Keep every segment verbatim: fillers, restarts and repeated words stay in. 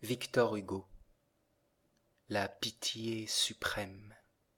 Victor Hugo. La pitié suprême.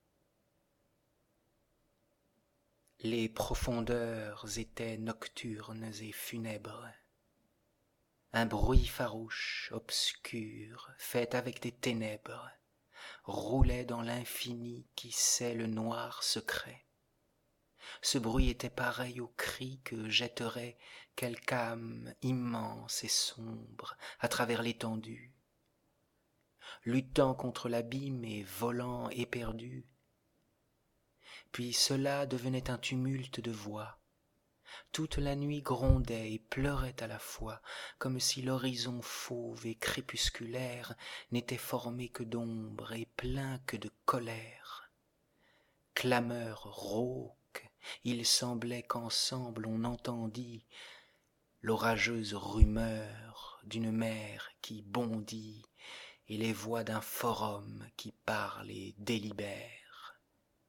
Les profondeurs étaient nocturnes et funèbres. Un bruit farouche, obscur, fait avec des ténèbres, roulait dans l'infini qui sait le noir secret. Ce bruit était pareil au cri que jetterait quelque âme immense et sombre à travers l'étendue, luttant contre l'abîme et volant éperdu. Puis cela devenait un tumulte de voix. Toute la nuit grondait et pleurait à la fois, comme si l'horizon fauve et crépusculaire n'était formé que d'ombre et plein que de colère. Clameur rauque, il semblait qu'ensemble on entendit l'orageuse rumeur d'une mer qui bondit et les voix d'un forum qui parle et délibère.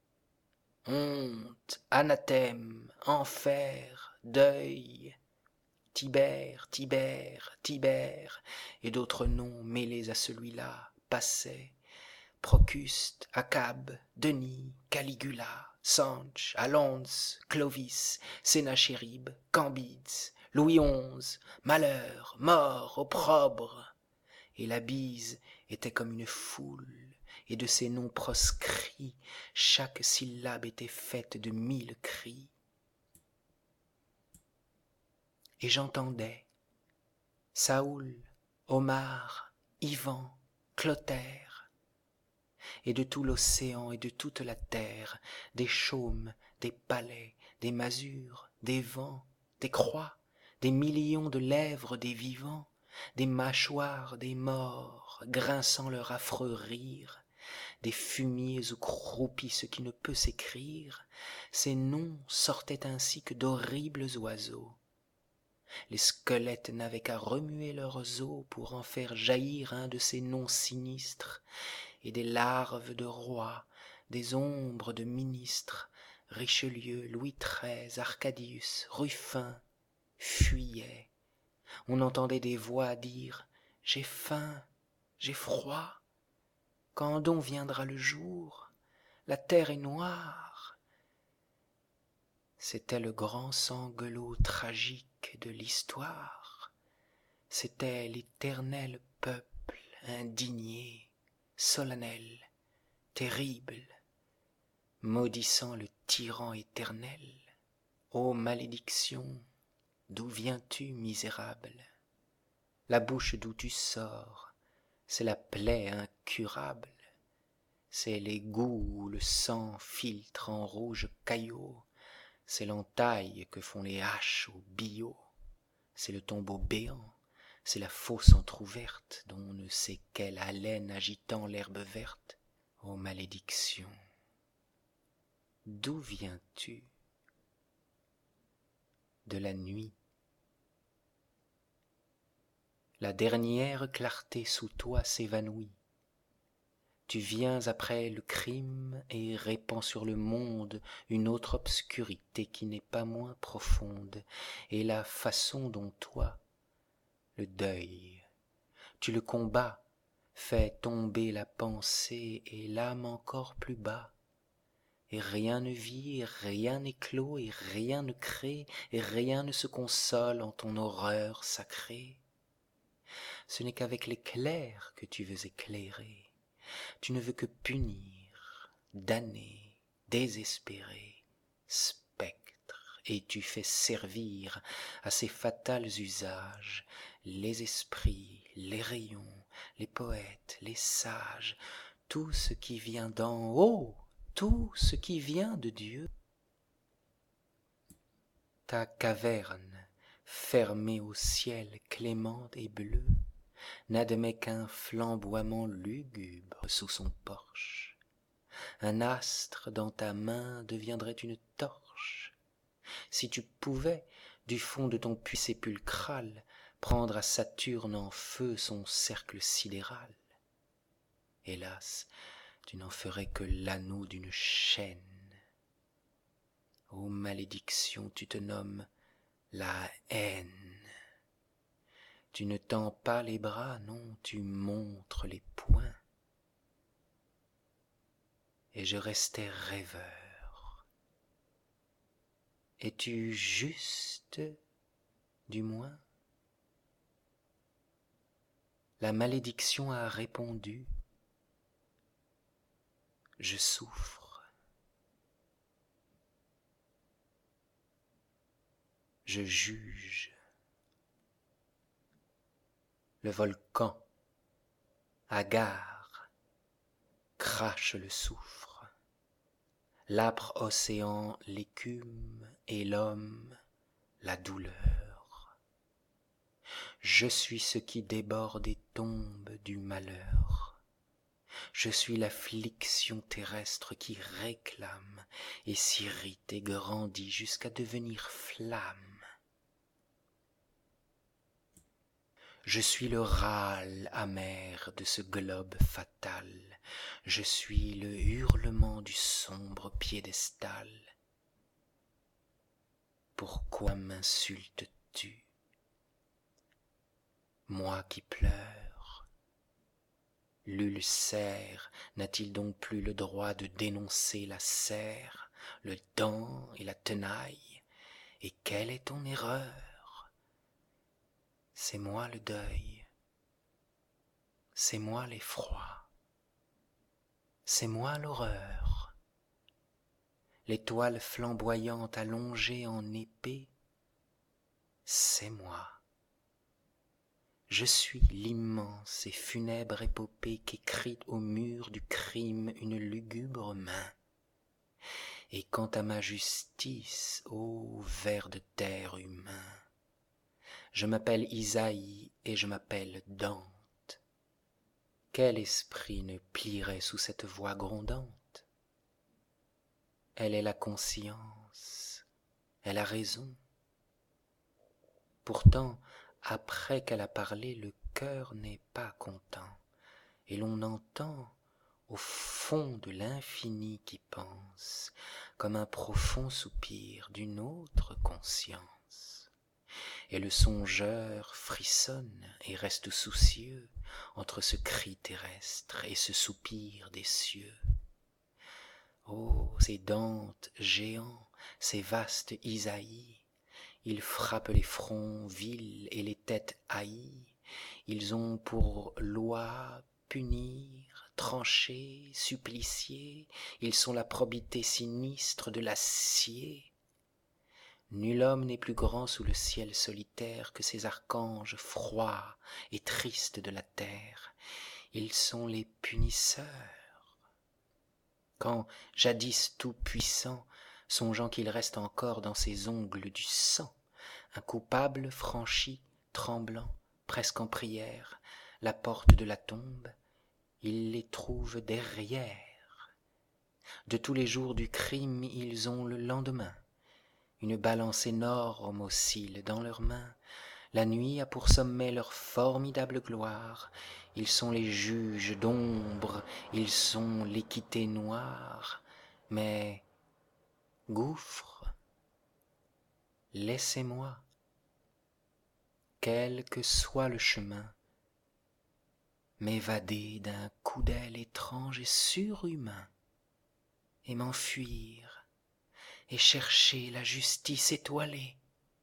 Honte, anathème, enfer, deuil, Tibère, Tibère, Tibère, et d'autres noms mêlés à celui-là passaient. Procuste, Acabe, Denis, Caligula, Sanche, Alonse, Clovis, Sénachérib, Cambyse, Louis onze, malheur, mort, opprobre. Et la bise était comme une foule, et de ces noms proscrits, chaque syllabe était faite de mille cris. Et j'entendais Saoul, Omar, Ivan, Clotaire, et de tout l'océan et de toute la terre, des chaumes, des palais, des masures, des vents, des croix, des millions de lèvres des vivants, des mâchoires des morts, grinçant leur affreux rire, des fumiers où croupit ce qui ne peut s'écrire, ces noms sortaient ainsi que d'horribles oiseaux. Les squelettes n'avaient qu'à remuer leurs os pour en faire jaillir un de ces noms sinistres, et des larves de rois, des ombres de ministres, Richelieu, Louis treize, Arcadius, Ruffin, fuyaient. On entendait des voix dire « J'ai faim, j'ai froid, quand donc viendra le jour? La terre est noire. » C'était le grand sanglot tragique de l'histoire. C'était l'éternel peuple indigné, solennel, terrible, maudissant le tyran éternel. Ô malédiction, d'où viens-tu, misérable? La bouche d'où tu sors, c'est la plaie incurable. C'est l'égout où le sang filtre en rouge caillot. C'est l'entaille que font les haches au billot. C'est le tombeau béant. C'est la fosse entr'ouverte dont on ne sait quelle haleine agitant l'herbe verte. Ô malédiction, d'où viens-tu? De la nuit. La dernière clarté sous toi s'évanouit. Tu viens après le crime et répands sur le monde une autre obscurité qui n'est pas moins profonde, et la façon dont toi, le deuil, tu le combats, fais tomber la pensée et l'âme encore plus bas, et rien ne vit, et rien n'éclot, et rien ne crée, et rien ne se console en ton horreur sacrée. Ce n'est qu'avec l'éclair que tu veux éclairer. Tu ne veux que punir, damner, désespérer, spectre, et tu fais servir à ces fatals usages les esprits, les rayons, les poètes, les sages, tout ce qui vient d'en haut, tout ce qui vient de Dieu. Ta caverne, fermée au ciel clément et bleu, n'admet qu'un flamboiement lugubre sous son porche. Un astre dans ta main deviendrait une torche. Si tu pouvais, du fond de ton puits sépulcral, prendre à Saturne en feu son cercle sidéral. Hélas, tu n'en ferais que l'anneau d'une chaîne. Ô malédiction, tu te nommes la haine. Tu ne tends pas les bras, non, tu montres les poings. Et je restais rêveur. Es-tu juste, du moins? La malédiction a répondu. Je souffre. Je juge. Le volcan, hagard, crache le soufre. L'âpre océan, l'écume, et l'homme, la douleur. Je suis ce qui déborde et tombe du malheur. Je suis l'affliction terrestre qui réclame et s'irrite et grandit jusqu'à devenir flamme. Je suis le râle amer de ce globe fatal. Je suis le hurlement du sombre piédestal. Pourquoi m'insultes-tu, moi qui pleure? L'ulcère n'a-t-il donc plus le droit de dénoncer la serre, le dent et la tenaille? Et quelle est ton erreur? C'est moi le deuil, c'est moi l'effroi, c'est moi l'horreur. L'étoile flamboyante allongée en épée, c'est moi. Je suis l'immense et funèbre épopée qu'écrit au mur du crime une lugubre main. Et quant à ma justice, ô ver de terre humain, je m'appelle Isaïe et je m'appelle Dante. Quel esprit ne plierait sous cette voix grondante? Elle est la conscience, elle a raison. Pourtant, après qu'elle a parlé, le cœur n'est pas content, et l'on entend, au fond de l'infini qui pense, comme un profond soupir d'une autre conscience. Et le songeur frissonne et reste soucieux entre ce cri terrestre et ce soupir des cieux. Oh, ces Dantes géants, ces vastes Isaïes, ils frappent les fronts vils et les têtes haïes. Ils ont pour loi punir, trancher, supplicier. Ils sont la probité sinistre de l'acier. Nul homme n'est plus grand sous le ciel solitaire que ces archanges froids et tristes de la terre. Ils sont les punisseurs. Quand, jadis tout-puissant, songeant qu'il reste encore dans ses ongles du sang, un coupable franchit, tremblant, presque en prière, la porte de la tombe, il les trouve derrière. De tous les jours du crime, ils ont le lendemain. Une balance énorme oscille dans leurs mains. La nuit a pour sommet leur formidable gloire. Ils sont les juges d'ombre, ils sont l'équité noire. Mais, gouffre, laissez-moi, quel que soit le chemin, m'évader d'un coup d'aile étrange et surhumain, et m'enfuir, et chercher la justice étoilée.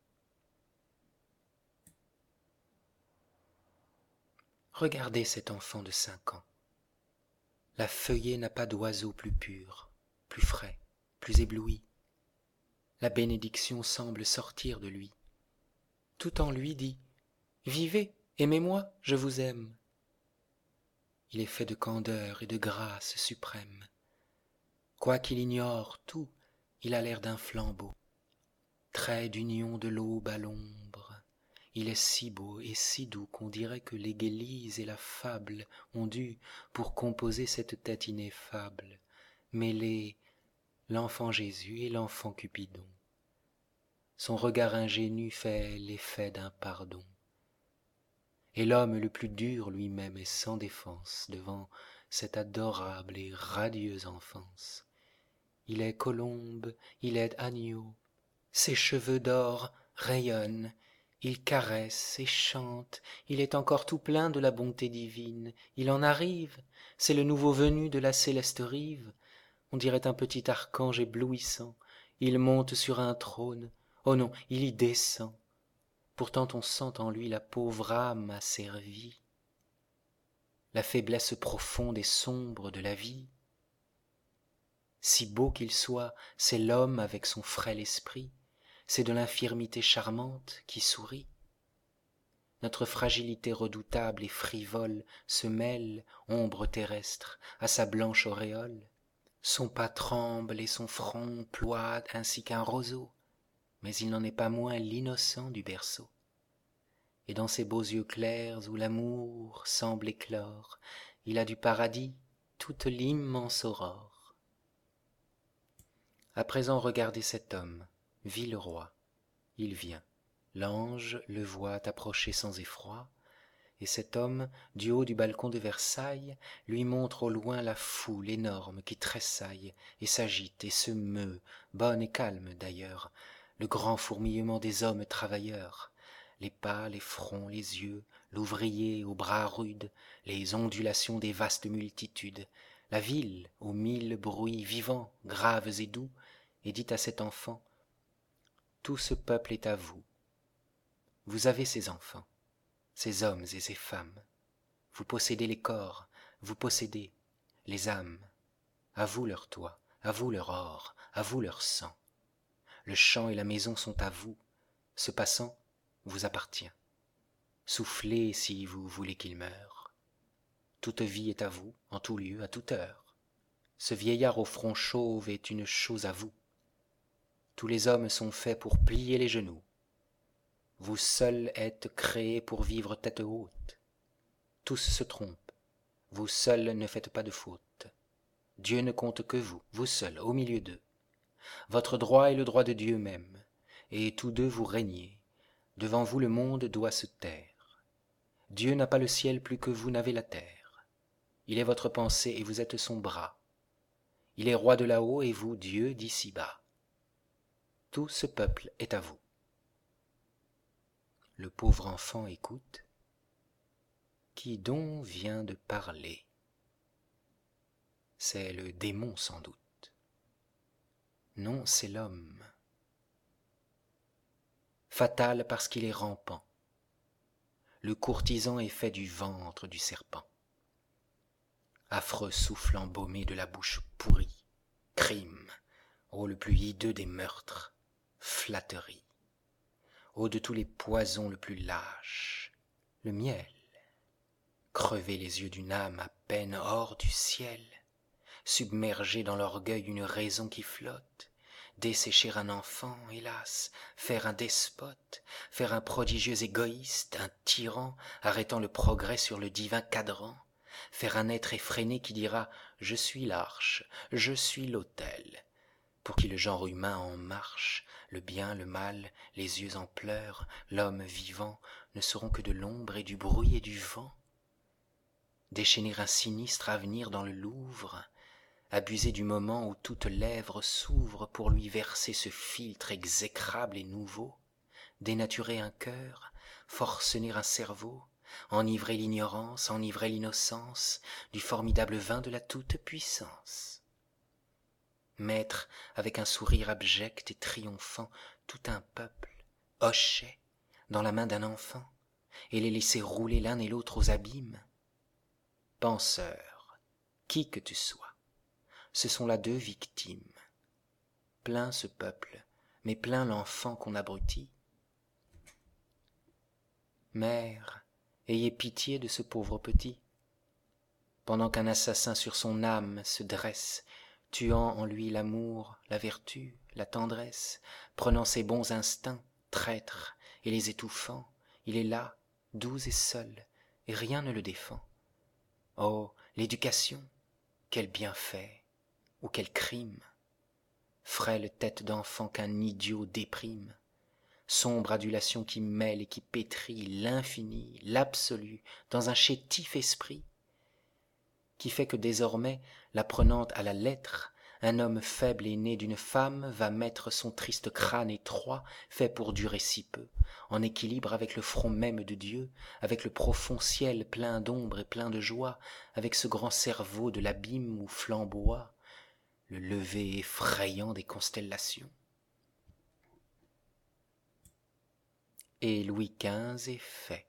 Regardez cet enfant de cinq ans. La feuillée n'a pas d'oiseau plus pur, plus frais, plus ébloui. La bénédiction semble sortir de lui. Tout en lui dit « Vivez, aimez-moi, je vous aime ». Il est fait de candeur et de grâce suprême. Quoiqu'il ignore tout, il a l'air d'un flambeau. Trait d'union de l'aube à l'ombre. Il est si beau et si doux qu'on dirait que l'Église et la fable ont dû, pour composer cette tête ineffable, mêler l'enfant Jésus et l'enfant Cupidon. Son regard ingénu fait l'effet d'un pardon. Et l'homme le plus dur lui-même est sans défense devant cette adorable et radieuse enfance. Il est colombe, il est agneau, ses cheveux d'or rayonnent, Il caresse et chante, il est encore tout plein de la bonté divine. Il en arrive, c'est le nouveau venu de la céleste rive. On dirait un petit archange éblouissant. Il monte sur un trône, oh non, il y descend. Pourtant on sent en lui la pauvre âme asservie, la faiblesse profonde et sombre de la vie. Si beau qu'il soit, c'est l'homme avec son frêle esprit, c'est de l'infirmité charmante qui sourit. Notre fragilité redoutable et frivole se mêle, ombre terrestre, à sa blanche auréole. Son pas tremble et son front ploie ainsi qu'un roseau, mais il n'en est pas moins l'innocent du berceau. Et dans ses beaux yeux clairs où l'amour semble éclore, il a du paradis toute l'immense aurore. À présent regardez cet homme, vil roi, il vient. L'ange le voit approcher sans effroi, et cet homme, du haut du balcon de Versailles, lui montre au loin la foule énorme qui tressaille et s'agite et se meut, bonne et calme d'ailleurs, le grand fourmillement des hommes travailleurs, les pas, les fronts, les yeux, l'ouvrier aux bras rudes, les ondulations des vastes multitudes, la ville aux mille bruits vivants, graves et doux, et dit à cet enfant, « Tout ce peuple est à vous. Vous avez ces enfants, ces hommes et ces femmes. Vous possédez les corps, vous possédez les âmes. À vous leur toit, à vous leur or, à vous leur sang. Le champ et la maison sont à vous. Ce passant vous appartient. Soufflez si vous voulez qu'il meure. Toute vie est à vous, en tout lieu, à toute heure. Ce vieillard au front chauve est une chose à vous. Tous les hommes sont faits pour plier les genoux. Vous seuls êtes créés pour vivre tête haute. Tous se trompent. Vous seuls ne faites pas de faute. Dieu ne compte que vous, vous seuls, au milieu d'eux. Votre droit est le droit de Dieu même, et tous deux vous régnez. Devant vous le monde doit se taire. Dieu n'a pas le ciel plus que vous n'avez la terre. Il est votre pensée et vous êtes son bras. Il est roi de là-haut et vous, Dieu, d'ici-bas. Tout ce peuple est à vous. Le pauvre enfant écoute. Qui donc vient de parler? C'est le démon sans doute. Non, c'est l'homme. Fatal parce qu'il est rampant. Le courtisan est fait du ventre du serpent. Affreux souffle embaumé de la bouche pourrie. Crime, ô le plus hideux des meurtres. Flatterie, ô de tous les poisons le plus lâche. Le miel. Crever les yeux d'une âme à peine hors du ciel, submerger dans l'orgueil une raison qui flotte, dessécher un enfant, hélas, faire un despote, faire un prodigieux égoïste, un tyran, arrêtant le progrès sur le divin cadran, faire un être effréné qui dira « je suis l'arche, je suis l'autel », pour qui le genre humain en marche, le bien, le mal, les yeux en pleurs, l'homme vivant, ne seront que de l'ombre et du bruit et du vent. Déchaîner un sinistre avenir dans le Louvre, abuser du moment où toute lèvre s'ouvre pour lui verser ce philtre exécrable et nouveau, dénaturer un cœur, forcener un cerveau, enivrer l'ignorance, enivrer l'innocence du formidable vin de la toute-puissance. Mettre, avec un sourire abject et triomphant, tout un peuple, hochet, dans la main d'un enfant, et les laisser rouler l'un et l'autre aux abîmes. Penseur, qui que tu sois, ce sont là deux victimes. Plein ce peuple, mais plein l'enfant qu'on abrutit. Mère, ayez pitié de ce pauvre petit, pendant qu'un assassin sur son âme se dresse, tuant en lui l'amour, la vertu, la tendresse, prenant ses bons instincts, traîtres, et les étouffant, il est là, doux et seul, et rien ne le défend. Oh, l'éducation, quel bienfait, ou quel crime! Frêle tête d'enfant qu'un idiot déprime, sombre adulation qui mêle et qui pétrit l'infini, l'absolu, dans un chétif esprit, qui fait que désormais, l'apprenante à la lettre, un homme faible et né d'une femme va mettre son triste crâne étroit, fait pour durer si peu, en équilibre avec le front même de Dieu, avec le profond ciel plein d'ombre et plein de joie, avec ce grand cerveau de l'abîme où flamboie le lever effrayant des constellations. Et Louis quinze est fait.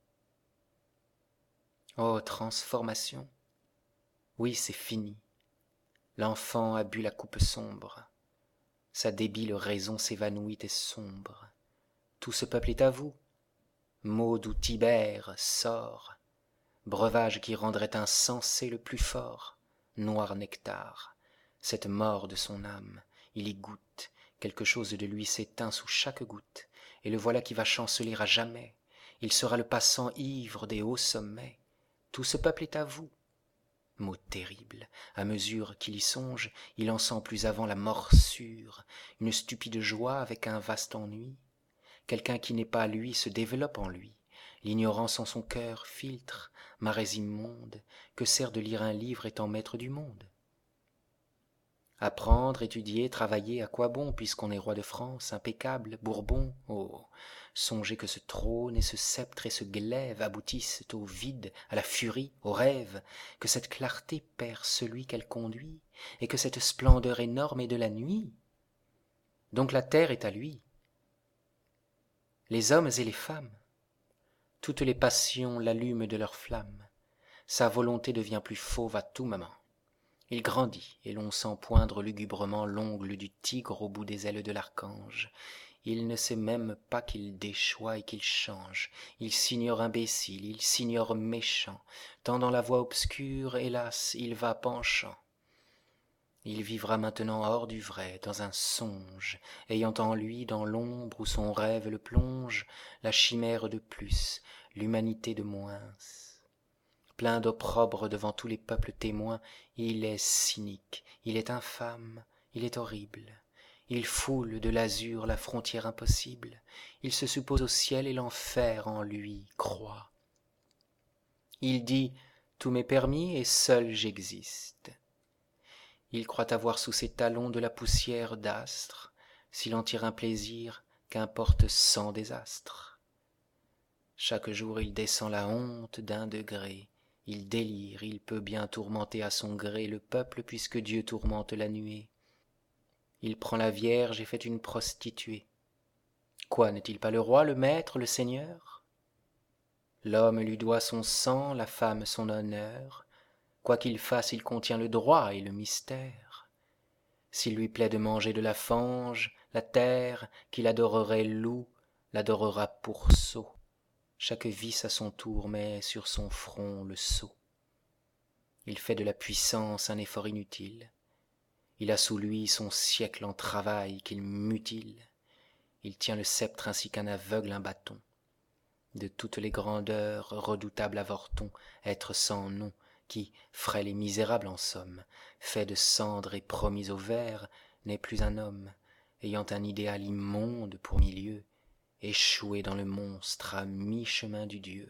Oh, transformation! Oui, c'est fini. L'enfant a bu la coupe sombre. Sa débile raison s'évanouit et sombre. Tout ce peuple est à vous. Mot d'où Tibère sort, breuvage qui rendrait insensé le plus fort, noir nectar, cette mort de son âme, il y goûte, quelque chose de lui s'éteint sous chaque goutte, et le voilà qui va chanceler à jamais, il sera le passant ivre des hauts sommets, tout ce peuple est à vous. Mot terrible, à mesure qu'il y songe, il en sent plus avant la morsure, une stupide joie avec un vaste ennui. Quelqu'un qui n'est pas lui se développe en lui, l'ignorance en son cœur filtre, marais immonde, que sert de lire un livre étant maître du monde? Apprendre, étudier, travailler, à quoi bon, puisqu'on est roi de France, impeccable, Bourbon? Oh, songez que ce trône et ce sceptre et ce glaive aboutissent au vide, à la furie, au rêve, que cette clarté perd celui qu'elle conduit, et que cette splendeur énorme est de la nuit. Donc la terre est à lui. Les hommes et les femmes, toutes les passions l'allument de leur flamme, sa volonté devient plus fauve à tout moment. Il grandit, et l'on sent poindre lugubrement l'ongle du tigre au bout des ailes de l'archange. Il ne sait même pas qu'il déchoit et qu'il change. Il s'ignore imbécile, il s'ignore méchant, tant dans la voie obscure, hélas, il va penchant. Il vivra maintenant hors du vrai, dans un songe, ayant en lui, dans l'ombre où son rêve le plonge, la chimère de plus, l'humanité de moins. Plein d'opprobre devant tous les peuples témoins, il est cynique, il est infâme, il est horrible. Il foule de l'azur la frontière impossible, il se suppose au ciel et l'enfer en lui croit. Il dit « tout m'est permis et seul j'existe ». Il croit avoir sous ses talons de la poussière d'astres, s'il en tire un plaisir, qu'importe cent désastres. Chaque jour il descend la honte d'un degré, il délire, il peut bien tourmenter à son gré le peuple puisque Dieu tourmente la nuée. Il prend la Vierge et fait une prostituée. Quoi, n'est-il pas le roi, le maître, le seigneur? L'homme lui doit son sang, la femme son honneur. Quoi qu'il fasse, il contient le droit et le mystère. S'il lui plaît de manger de la fange, la terre, qu'il adorerait loup, l'adorera pour sot. Chaque vice à son tour met sur son front le sceau. Il fait de la puissance un effort inutile. Il a sous lui son siècle en travail qu'il mutile. Il tient le sceptre ainsi qu'un aveugle un bâton. De toutes les grandeurs, redoutable avorton, être sans nom, qui, frêle et misérable en somme, fait de cendre et promis au ver, n'est plus un homme, ayant un idéal immonde pour milieu, échoué dans le monstre à mi-chemin du Dieu.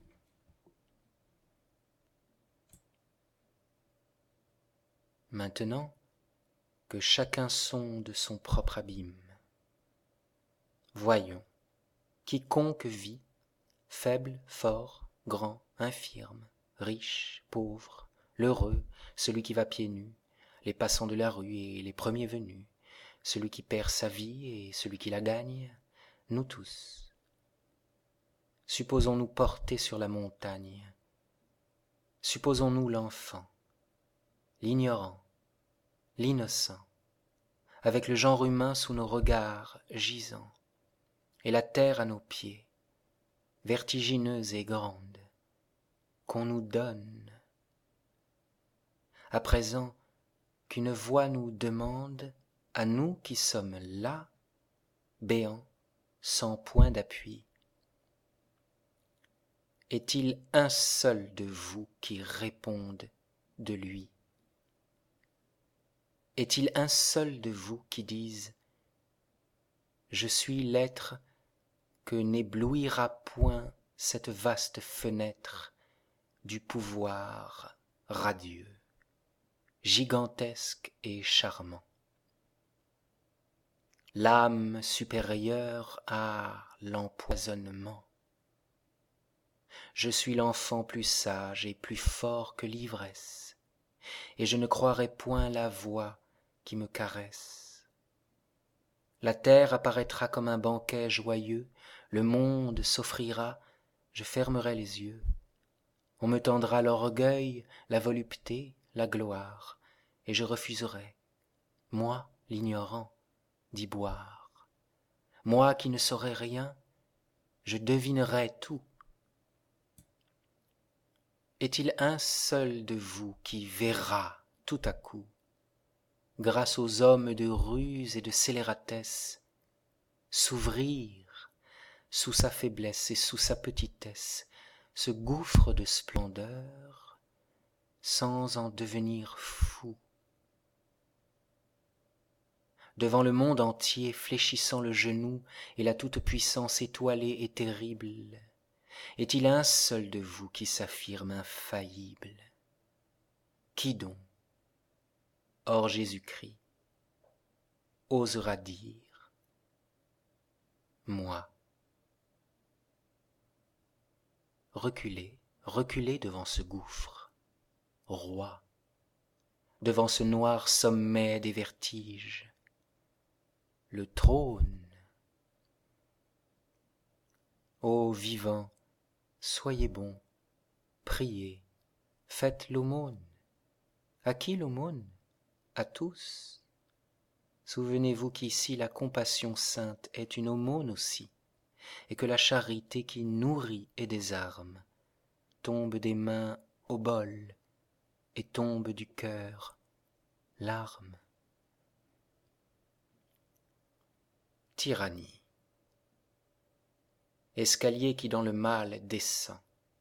Maintenant que chacun sonde son propre abîme, voyons, quiconque vit, faible, fort, grand, infirme, riche, pauvre, l'heureux, celui qui va pieds nus, les passants de la rue et les premiers venus, celui qui perd sa vie et celui qui la gagne, nous tous. Supposons-nous porter sur la montagne, supposons-nous l'enfant, l'ignorant, l'innocent, avec le genre humain sous nos regards gisant, et la terre à nos pieds, vertigineuse et grande, qu'on nous donne. À présent qu'une voix nous demande, à nous qui sommes là, béants, sans point d'appui, est-il un seul de vous qui réponde de lui? Est-il un seul de vous qui dise « Je suis l'être que n'éblouira point cette vaste fenêtre du pouvoir radieux » gigantesque et charmant. L'âme supérieure à l'empoisonnement. Je suis l'enfant plus sage et plus fort que l'ivresse, et je ne croirai point la voix qui me caresse. La terre apparaîtra comme un banquet joyeux, le monde s'offrira, je fermerai les yeux. On me tendra l'orgueil, la volupté, la gloire, et je refuserai, moi l'ignorant, d'y boire. Moi qui ne saurais rien, je devinerai tout. Est-il un seul de vous qui verra tout à coup, grâce aux hommes de ruse et de scélératesse, s'ouvrir sous sa faiblesse et sous sa petitesse ce gouffre de splendeur sans en devenir fou? Devant le monde entier fléchissant le genou et la toute-puissance étoilée et terrible, est-il un seul de vous qui s'affirme infaillible? Qui donc, hors Jésus-Christ, osera dire moi? Reculez, reculez devant ce gouffre, roi, devant ce noir sommet des vertiges, le trône. Ô vivants, soyez bons, priez, faites l'aumône. À qui l'aumône? À tous. Souvenez-vous qu'ici la compassion sainte est une aumône aussi, et que la charité qui nourrit et désarme tombe des mains au bol et tombe du cœur larmes. Tyrannie. Escalier qui dans le mal descend,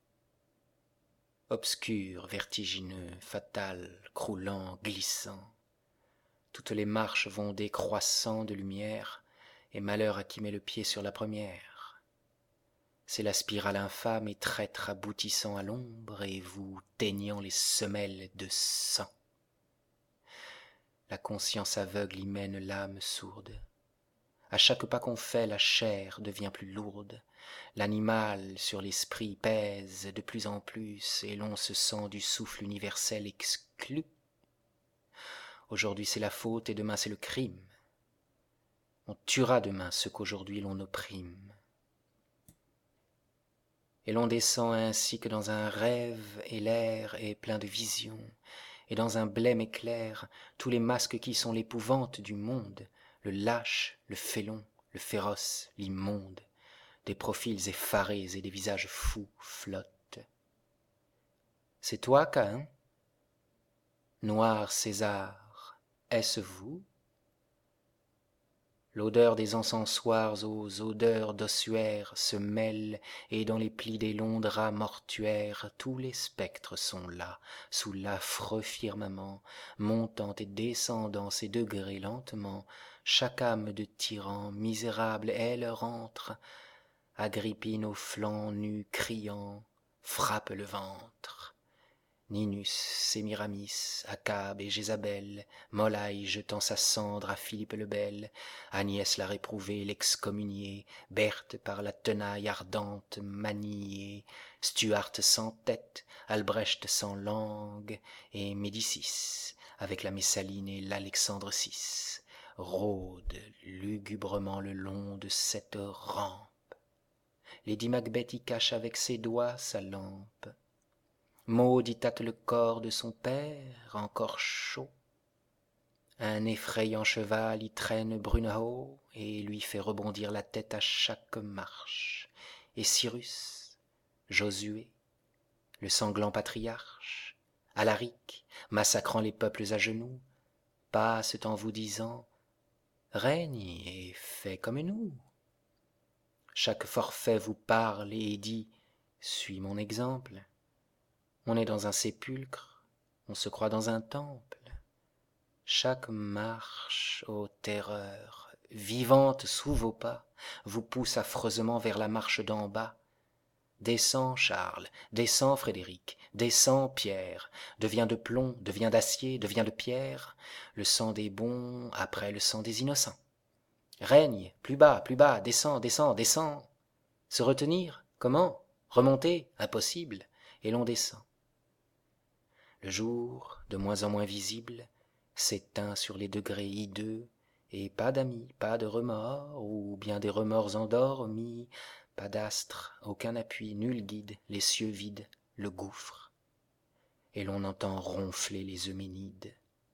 obscur, vertigineux, fatal, croulant, glissant. Toutes les marches vont décroissant de lumière, et malheur à qui met le pied sur la première. C'est la spirale infâme et traître aboutissant à l'ombre, et vous teignant les semelles de sang. La conscience aveugle y mène l'âme sourde. À chaque pas qu'on fait, la chair devient plus lourde. L'animal sur l'esprit pèse de plus en plus, et l'on se sent du souffle universel exclu. Aujourd'hui c'est la faute et demain c'est le crime. On tuera demain ce qu'aujourd'hui l'on opprime. Et l'on descend ainsi que dans un rêve, et l'air est plein de visions, et dans un blême éclair, tous les masques qui sont l'épouvante du monde, le lâche, le félon, le féroce, l'immonde, des profils effarés et des visages fous flottent. C'est toi, Caïn? Noir César, est-ce vous? L'odeur des encensoirs aux odeurs d'ossuaires se mêle, et dans les plis des longs draps mortuaires, tous les spectres sont là, sous l'affreux firmament, montant et descendant ces degrés lentement, chaque âme de tyran misérable, elle rentre, Agrippine aux flancs nus criant, frappe le ventre. Ninus, Sémiramis, Achabe et Jézabel, Molaï jetant sa cendre à Philippe le Bel, Agnès la réprouvée, l'excommuniée, Berthe par la tenaille ardente maniée, Stuart sans tête, Albrecht sans langue, et Médicis, avec la Messaline et l'Alexandre six, rôde lugubrement le long de cette rampe. Lady Macbeth y cache avec ses doigts sa lampe. Maud y tâte le corps de son père, encore chaud. Un effrayant cheval y traîne Brunehaut et lui fait rebondir la tête à chaque marche. Et Cyrus, Josué, le sanglant patriarche, Alaric, massacrant les peuples à genoux, passent en vous disant « Règne et fais comme nous ». Chaque forfait vous parle et dit « Suis mon exemple ». On est dans un sépulcre, on se croit dans un temple. Chaque marche, ô terreur, vivante sous vos pas, vous pousse affreusement vers la marche d'en bas. Descends, Charles, descends, Frédéric, descends, pierre, deviens de plomb, deviens d'acier, deviens de pierre, le sang des bons après le sang des innocents. Règne, plus bas, plus bas, descends, descends, descends. Se retenir, comment? Remonter, impossible, et l'on descend. Le jour, de moins en moins visible, s'éteint sur les degrés hideux, et pas d'amis, pas de remords, ou bien des remords endormis, pas d'astre, aucun appui, nul guide, les cieux vides, le gouffre, et l'on entend ronfler les euménides.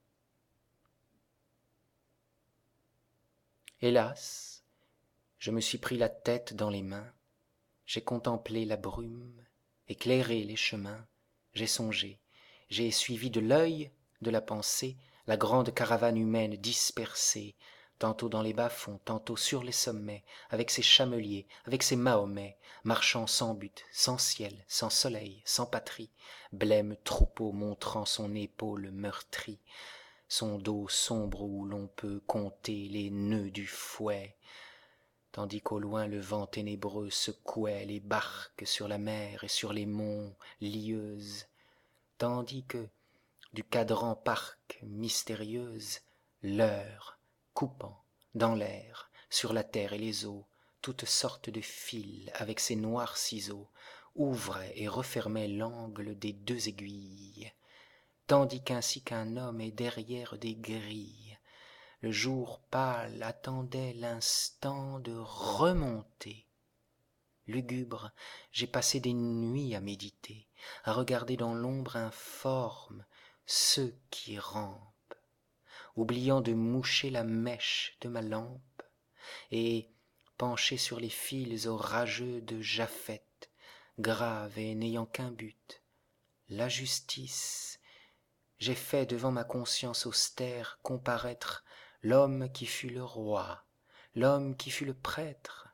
Hélas, je me suis pris la tête dans les mains, j'ai contemplé la brume, éclairé les chemins, j'ai songé, j'ai suivi de l'œil, de la pensée, la grande caravane humaine dispersée, tantôt dans les bas-fonds, tantôt sur les sommets, avec ses chameliers, avec ses Mahomets, marchant sans but, sans ciel, sans soleil, sans patrie, blême troupeau montrant son épaule meurtrie, son dos sombre où l'on peut compter les nœuds du fouet, tandis qu'au loin le vent ténébreux secouait les barques sur la mer et sur les monts lieuses, tandis que, du cadran parc mystérieuse, l'heure, coupant, dans l'air, sur la terre et les eaux, toutes sortes de fils avec ses noirs ciseaux, ouvrait et refermait l'angle des deux aiguilles, tandis qu'ainsi qu'un homme est derrière des grilles, le jour pâle attendait l'instant de remonter. Lugubre, j'ai passé des nuits à méditer, à regarder dans l'ombre informe ceux qui rampent, oubliant de moucher la mèche de ma lampe, et, penché sur les fils orageux de Japheth, grave et n'ayant qu'un but, la justice, j'ai fait devant ma conscience austère comparaître l'homme qui fut le roi, l'homme qui fut le prêtre.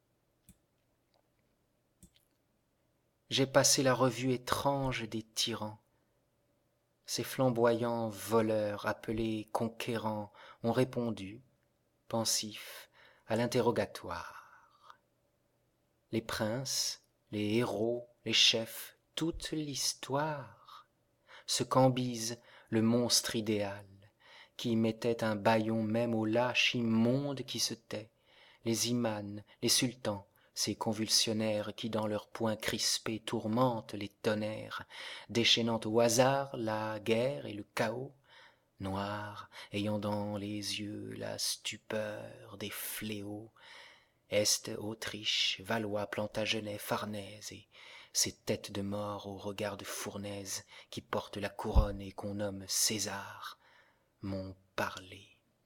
J'ai passé la revue étrange des tyrans. Ces flamboyants voleurs appelés conquérants ont répondu, pensifs, à l'interrogatoire. Les princes, les héros, les chefs, toute l'histoire, ce qu'embise le monstre idéal, qui mettait un bâillon même au lâche immonde qui se tait, les imams, les sultans, ces convulsionnaires qui dans leurs poings crispés tourmentent les tonnerres, déchaînant au hasard la guerre et le chaos, noirs, ayant dans les yeux la stupeur des fléaux, Est, Autriche, Valois, Plantagenet, Farnèse, et ces têtes de mort au regard de fournaise qui portent la couronne et qu'on nomme César, m'ont parlé.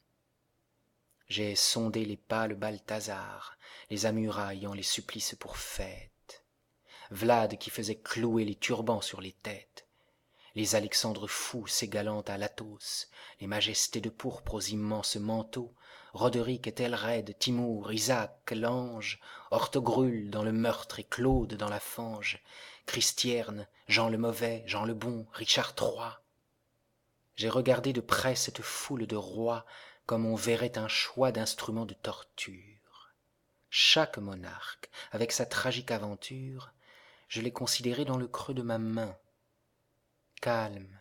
J'ai sondé les pâles Balthazar, les Amurailles en les supplices pour fête, Vlad qui faisait clouer les turbans sur les têtes, les Alexandres fous s'égalant à l'Athos, les majestés de pourpre aux immenses manteaux, Roderick et Ethelred, Timour, Isaac, l'ange, Ortogrul dans le meurtre et Claude dans la fange, Christierne, Jean le mauvais, Jean le bon, Richard trois. J'ai regardé de près cette foule de rois comme on verrait un choix d'instruments de torture. Chaque monarque, avec sa tragique aventure, je l'ai considéré dans le creux de ma main, calme.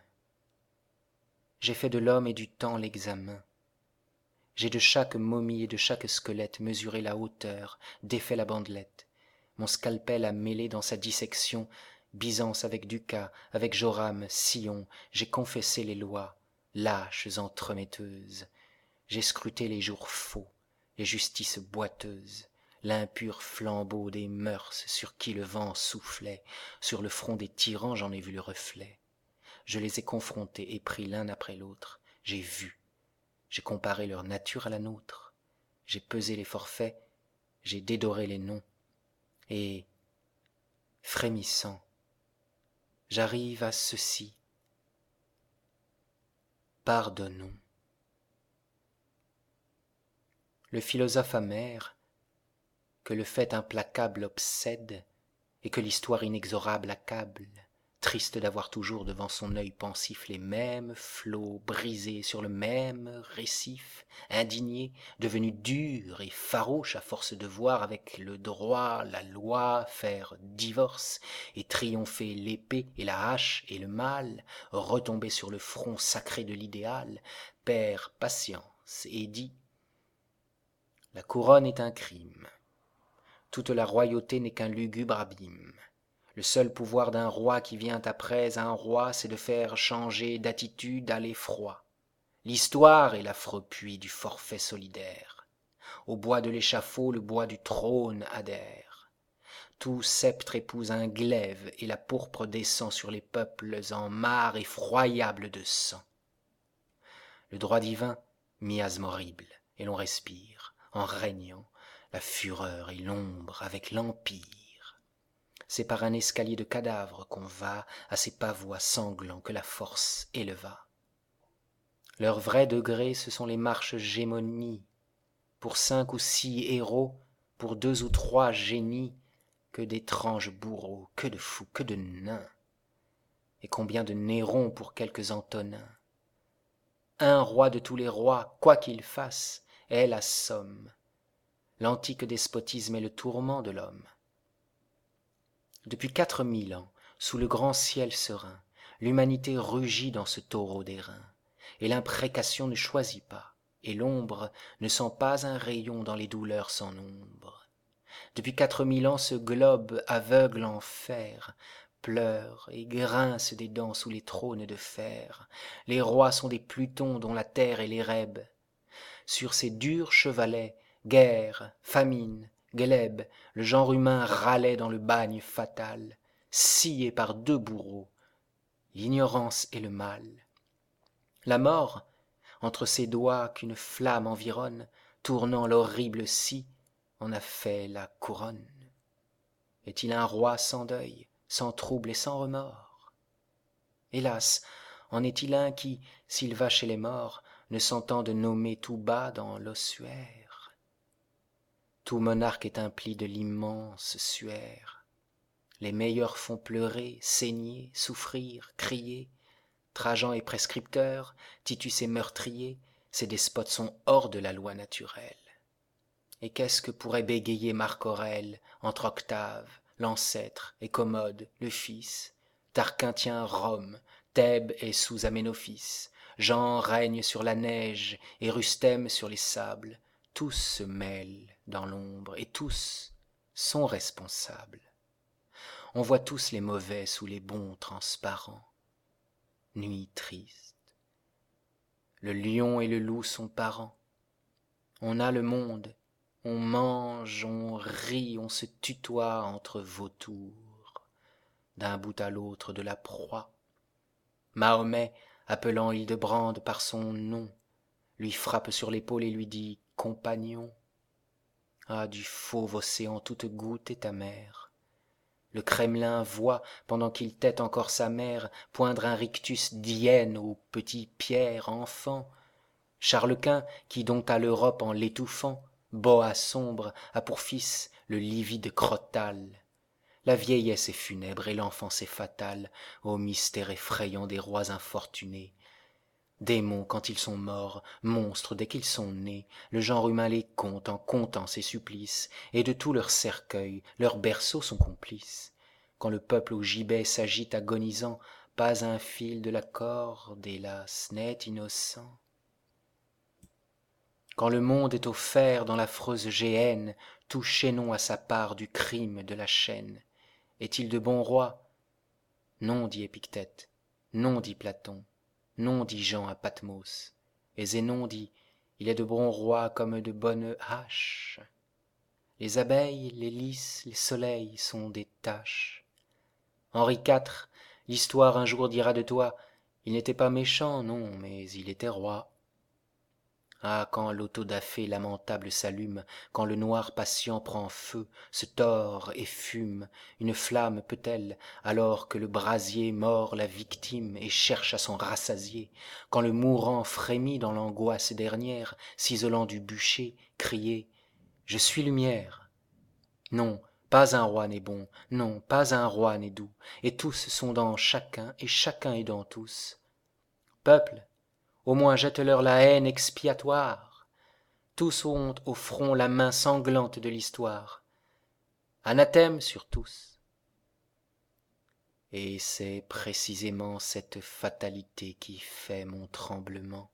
J'ai fait de l'homme et du temps l'examen. J'ai de chaque momie et de chaque squelette mesuré la hauteur, défait la bandelette. Mon scalpel a mêlé dans sa dissection Byzance avec Ducat, avec Joram, Sion. J'ai confessé les lois, lâches entremetteuses. J'ai scruté les jours faux, les justices boiteuses, l'impur flambeau des mœurs sur qui le vent soufflait. Sur le front des tyrans j'en ai vu le reflet. Je les ai confrontés et pris l'un après l'autre. J'ai vu, j'ai comparé leur nature à la nôtre. J'ai pesé les forfaits, j'ai dédoré les noms. Et, frémissant, j'arrive à ceci. Pardonnons. Le philosophe amer, que le fait implacable obsède et que l'histoire inexorable accable, triste d'avoir toujours devant son œil pensif les mêmes flots brisés sur le même récif, indigné, devenu dur et farouche à force de voir avec le droit la loi faire divorce et triompher l'épée et la hache et le mal, retomber sur le front sacré de l'idéal, perd patience et dit « La couronne est un crime, toute la royauté n'est qu'un lugubre abîme. Le seul pouvoir d'un roi qui vient après un roi, c'est de faire changer d'attitude à l'effroi. L'histoire est l'affreux puits du forfait solidaire. Au bois de l'échafaud, le bois du trône adhère. Tout sceptre épouse un glaive, et la pourpre descend sur les peuples en mares effroyables de sang. Le droit divin, miasme horrible, et l'on respire, en régnant, la fureur et l'ombre avec l'empire. C'est par un escalier de cadavres qu'on va à ces pavois sanglants que la force éleva. Leur vrai degré, ce sont les marches gémonies. Pour cinq ou six héros, pour deux ou trois génies, que d'étranges bourreaux, que de fous, que de nains. Et combien de Nérons pour quelques Antonins. Un roi de tous les rois, quoi qu'il fasse, est la somme. L'antique despotisme est le tourment de l'homme. Depuis quatre mille ans, sous le grand ciel serein, l'humanité rugit dans ce taureau d'airain, et l'imprécation ne choisit pas, et l'ombre ne sent pas un rayon dans les douleurs sans nombre. Depuis quatre mille ans, ce globe aveugle en fer pleure et grince des dents sous les trônes de fer. Les rois sont des Plutons dont la terre est l'érèbe. Sur ces durs chevalets, guerre, famine, glèbe, le genre humain râlait dans le bagne fatal, scié par deux bourreaux, l'ignorance et le mal. La mort, entre ses doigts qu'une flamme environne, tournant l'horrible scie, en a fait la couronne. Est-il un roi sans deuil, sans trouble et sans remords? Hélas, en est-il un qui, s'il va chez les morts, ne s'entend de nommer tout bas dans l'ossuaire? Tout monarque est un pli de l'immense suaire. Les meilleurs font pleurer, saigner, souffrir, crier. Trajan est prescripteur, Titus est meurtrier, ces despotes sont hors de la loi naturelle. Et qu'est-ce que pourrait bégayer Marc Aurèle entre Octave, l'ancêtre, et Commode, le fils? Tarquin tient Rome, Thèbes est sous Aménophis, Jean règne sur la neige et Rustem sur les sables. Tous se mêlent dans l'ombre et tous sont responsables. On voit tous les mauvais sous les bons transparents. Nuit triste. Le lion et le loup sont parents. On a le monde, on mange, on rit, on se tutoie entre vautours, d'un bout à l'autre de la proie. Mahomet, appelant Hildebrand par son nom, lui frappe sur l'épaule et lui dit « Compagnon ». Ah, du fauve océan toute goutte est amère. Le Kremlin voit, pendant qu'il tette encore sa mère, poindre un rictus d'hyène au petit Pierre, enfant. Charles Quint, qui dompta l'Europe en l'étouffant, boa sombre, a pour fils le livide Crotale. La vieillesse est funèbre et l'enfance est fatale, ô mystère effrayant des rois infortunés. Démons quand ils sont morts, monstres dès qu'ils sont nés, le genre humain les compte en comptant ses supplices, et de tous leurs cercueils, leurs berceaux sont complices. Quand le peuple au gibet s'agite agonisant, pas un fil de la corde, hélas, n'est innocent. Quand le monde est au fer dans l'affreuse géhenne, tout chaînon a sa part du crime de la chaîne. Est-il de bon roi? Non, dit Épictète, non, dit Platon, non, dit Jean à Patmos, et Zénon dit, il est de bons rois comme de bonnes haches. Les abeilles, les lys, les soleils sont des taches. Henri quatre, l'histoire un jour dira de toi, il n'était pas méchant, non, mais il était roi. Ah, quand l'autodafé lamentable s'allume, quand le noir patient prend feu, se tord et fume, une flamme peut-elle, alors que le brasier mord la victime et cherche à s'en rassasier, quand le mourant frémit dans l'angoisse dernière, s'isolant du bûcher, crier « Je suis lumière !» Non, Pas un roi n'est bon, non, pas un roi n'est doux, et tous sont dans chacun, et chacun est dans tous. Peuple, au moins jette-leur la haine expiatoire. Tous ont au front la main sanglante de l'histoire. Anathème sur tous. Et c'est précisément cette fatalité qui fait mon tremblement.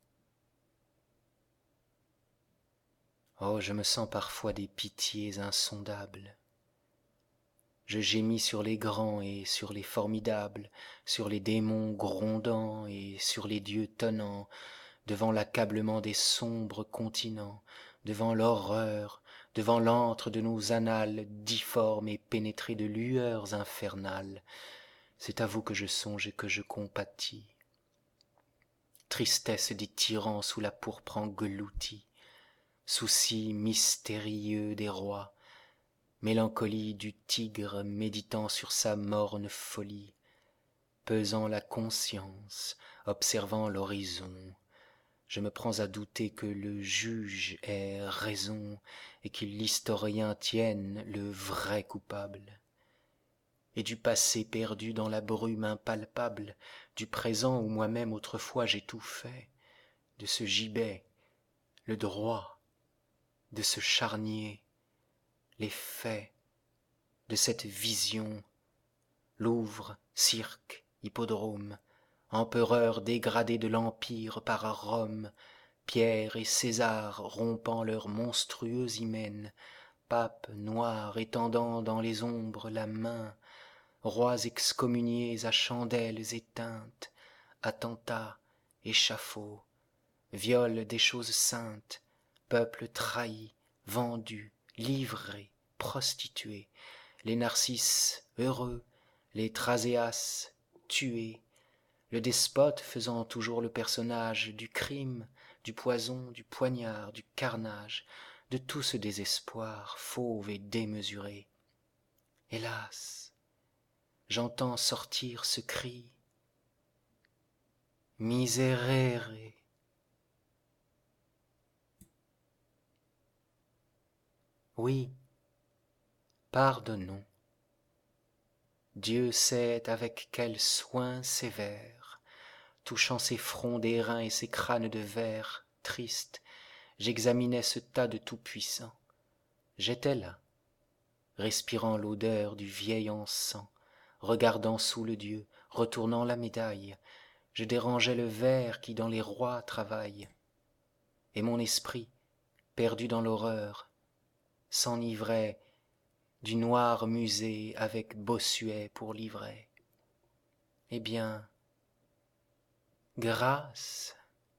Oh, je me sens parfois des pitiés insondables. Je gémis sur les grands et sur les formidables, sur les démons grondants et sur les dieux tonnants, devant l'accablement des sombres continents, devant l'horreur, devant l'antre de nos annales difformes et pénétrés de lueurs infernales. C'est à vous que je songe et que je compatis. Tristesse des tyrans sous la pourpre engloutie, soucis mystérieux des rois, mélancolie du tigre méditant sur sa morne folie, pesant la conscience, observant l'horizon, je me prends à douter que le juge ait raison et que l'historien tienne le vrai coupable. Et du passé perdu dans la brume impalpable, du présent où moi-même autrefois j'ai tout fait, de ce gibet, le droit, de ce charnier, les faits, de cette vision, Louvre, cirque, hippodrome, empereur dégradé de l'empire par Rome, Pierre et César rompant leur monstrueux hymen, papes noirs étendant dans les ombres la main, rois excommuniés à chandelles éteintes, attentats, échafauds, viol des choses saintes, peuple trahi, vendu, livré, prostitué, les narcisses heureux, les Thaséas tués, le despote faisant toujours le personnage du crime, du poison, du poignard, du carnage, de tout ce désespoir fauve et démesuré. Hélas, j'entends sortir ce cri « Miserere ». Oui, pardonnons. Dieu sait avec quel soin sévère, touchant ces fronts d'airain et ces crânes de verre tristes, j'examinais ce tas de tout-puissants. J'étais là, respirant l'odeur du vieil encens, regardant sous le Dieu, retournant la médaille, je dérangeais le ver qui dans les rois travaille. Et mon esprit, perdu dans l'horreur, s'enivrait du noir musée avec Bossuet pour livret. Eh bien, grâce.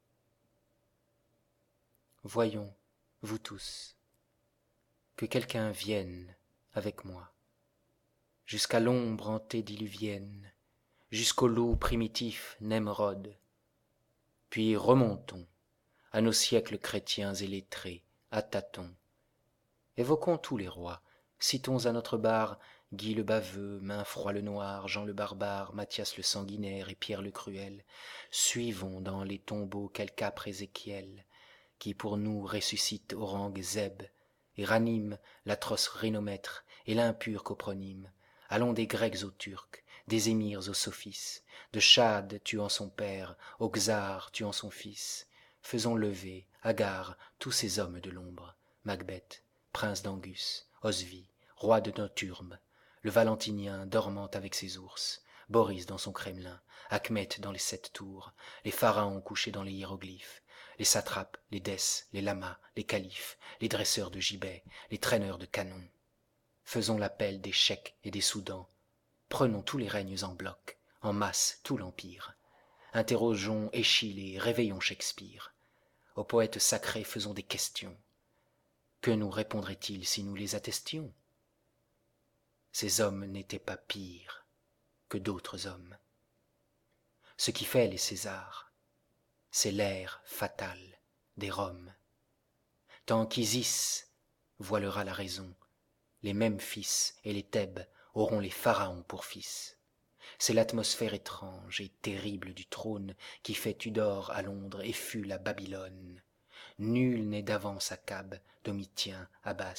Voyons, vous tous, que quelqu'un vienne avec moi, jusqu'à l'ombre antédiluvienne, jusqu'au loup primitif Nemrod, puis remontons à nos siècles chrétiens et lettrés, à tâtons. Évoquons tous les rois, citons à notre barre Guy le Baveux, Mainfroid le Noir, Jean le Barbare, Mathias le Sanguinaire et Pierre le Cruel. Suivons dans les tombeaux quelque âpre Ézéchiel, qui pour nous ressuscite Orang Zeb, et ranime l'atroce rhinomètre et l'impur copronyme. Allons des Grecs aux Turcs, des Émirs aux Sophistes, de Chad tuant son père, au Xar tuant son fils. Faisons lever, Agar, tous ces hommes de l'ombre, Macbeth, prince d'Angus, Oswie, roi de Noturbe, le Valentinien dormant avec ses ours, Boris dans son Kremlin, Achmet dans les sept tours, les pharaons couchés dans les hiéroglyphes, les satrapes, les Dès, les lamas, les califes, les dresseurs de gibets, les traîneurs de canons. Faisons l'appel des Chèques et des Soudans, prenons tous les règnes en bloc, en masse tout l'empire. Interrogeons Échille et réveillons Shakespeare. Aux poètes sacrés faisons des questions. Que nous répondrait-il si nous les attestions? Ces hommes n'étaient pas pires que d'autres hommes. Ce qui fait les Césars, c'est l'ère fatale des Roms. Tant qu'Isis voilera la raison, les Memphis et les Thèbes auront les pharaons pour fils. C'est l'atmosphère étrange et terrible du trône qui fait Tudor à Londres et fut la Babylone. Nul n'est d'avance à Cab, Domitien, Abbas,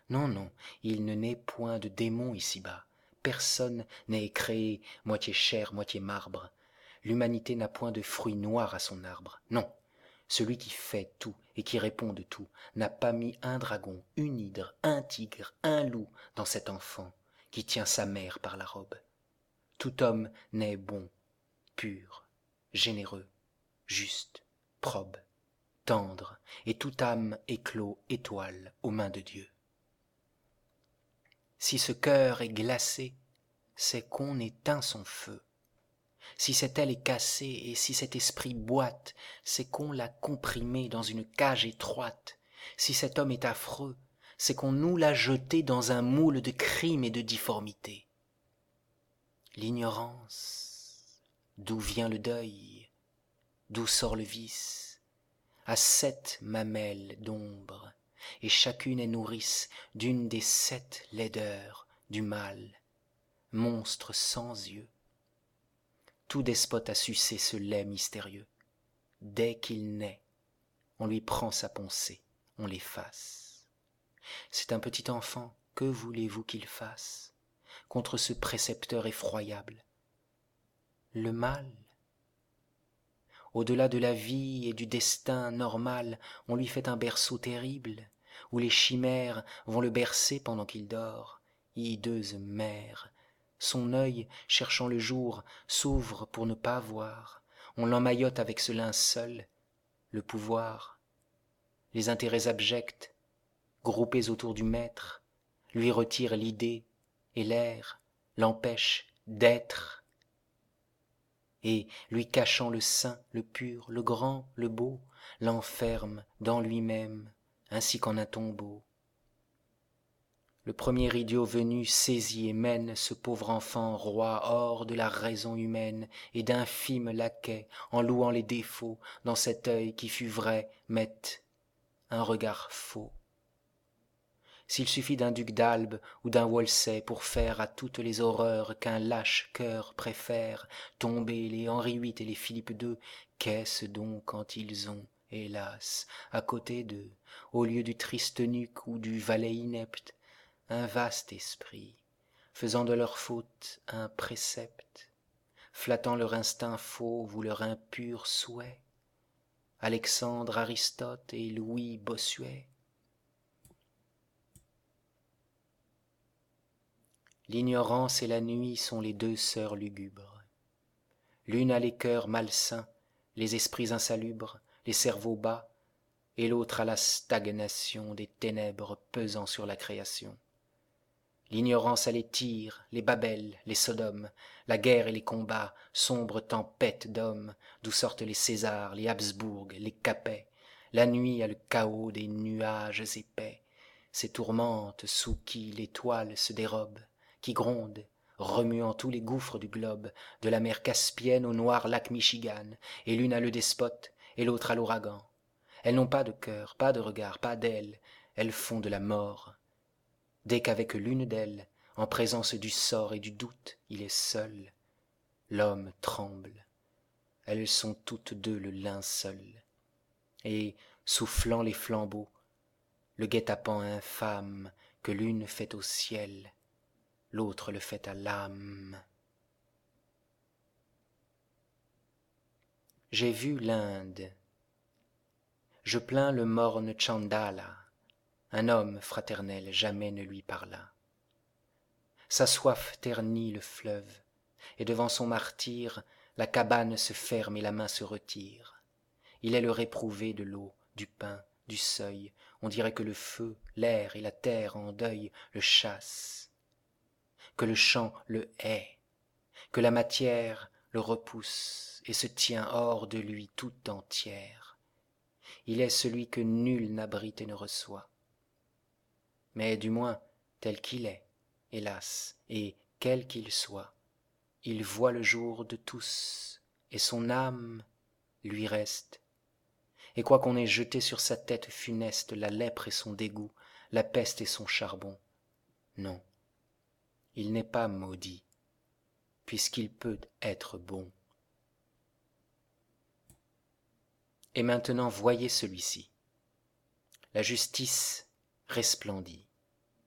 Non, non, il ne naît point de démon ici-bas. Personne n'est créé moitié chair, moitié marbre. L'humanité n'a point de fruit noir à son arbre. Non, celui qui fait tout et qui répond de tout n'a pas mis un dragon, une hydre, un tigre, un loup dans cet enfant qui tient sa mère par la robe. Tout homme naît bon, pur, généreux, juste, probe, tendre, et toute âme éclot étoile aux mains de Dieu. Si ce cœur est glacé, c'est qu'on éteint son feu. Si cette aile est cassée et si cet esprit boite, c'est qu'on l'a comprimé dans une cage étroite. Si cet homme est affreux, c'est qu'on nous l'a jeté dans un moule de crime et de difformité. L'ignorance, d'où vient le deuil, d'où sort le vice, a sept mamelles d'ombre, et chacune est nourrice d'une des sept laideurs du mal, monstre sans yeux. Tout despote a sucé ce lait mystérieux. Dès qu'il naît, on lui prend sa pensée, on l'efface. C'est un petit enfant, que voulez-vous qu'il fasse contre ce précepteur effroyable? Le mal. Au-delà de la vie et du destin normal, on lui fait un berceau terrible, où les chimères vont le bercer pendant qu'il dort. Hideuse mère, son œil, cherchant le jour, s'ouvre pour ne pas voir. On l'emmaillote avec ce linceul, le pouvoir. Les intérêts abjects, groupés autour du maître, lui retirent l'idée et l'air, l'empêchent d'être. Et, lui cachant le saint, le pur, le grand, le beau, l'enferme dans lui-même, ainsi qu'en un tombeau. Le premier idiot venu saisit et mène ce pauvre enfant roi hors de la raison humaine et d'infimes laquais, en louant les défauts, dans cet œil qui fut vrai, mette un regard faux. S'il suffit d'un duc d'Albe ou d'un Wolsey pour faire à toutes les horreurs qu'un lâche cœur préfère tomber les Henri huit et les Philippe deux, qu'est-ce donc quand ils ont, hélas, à côté d'eux, au lieu du triste eunuque ou du valet inepte, un vaste esprit, faisant de leur faute un précepte, flattant leur instinct fauve ou leur impur souhait, Alexandre, Aristote et Louis Bossuet. L'ignorance et la nuit sont les deux sœurs lugubres. L'une a les cœurs malsains, les esprits insalubres, les cerveaux bas, et l'autre a la stagnation des ténèbres pesant sur la création. L'ignorance a les Tyrs, les Babel, les Sodomes, la guerre et les combats, sombres tempêtes d'hommes, d'où sortent les Césars, les Habsbourg, les Capets. La nuit a le chaos des nuages épais, ces tourmentes sous qui l'étoile se dérobe, qui gronde, remuant tous les gouffres du globe, de la mer Caspienne au noir lac Michigan, et l'une a le despote, et l'autre a l'ouragan. Elles n'ont pas de cœur, pas de regard, pas d'ailes, elles font de la mort. Dès qu'avec l'une d'elles, en présence du sort et du doute, il est seul, l'homme tremble. Elles sont toutes deux le linceul. Et, soufflant les flambeaux, le guet-apens infâme que l'une fait au ciel, l'autre le fait à l'âme. J'ai vu l'Inde. Je plains le morne Chandala. Un homme fraternel jamais ne lui parla. Sa soif ternit le fleuve, et devant son martyre, la cabane se ferme et la main se retire. Il est le réprouvé de l'eau, du pain, du seuil. On dirait que le feu, l'air et la terre en deuil le chassent, que le champ le hait, que la matière le repousse et se tient hors de lui tout entière. Il est celui que nul n'abrite et ne reçoit. Mais du moins tel qu'il est, hélas, et quel qu'il soit, il voit le jour de tous, et son âme lui reste. Et quoi qu'on ait jeté sur sa tête funeste la lèpre et son dégoût, la peste et son charbon, non, il n'est pas maudit, puisqu'il peut être bon. Et maintenant voyez celui-ci. La justice resplendit.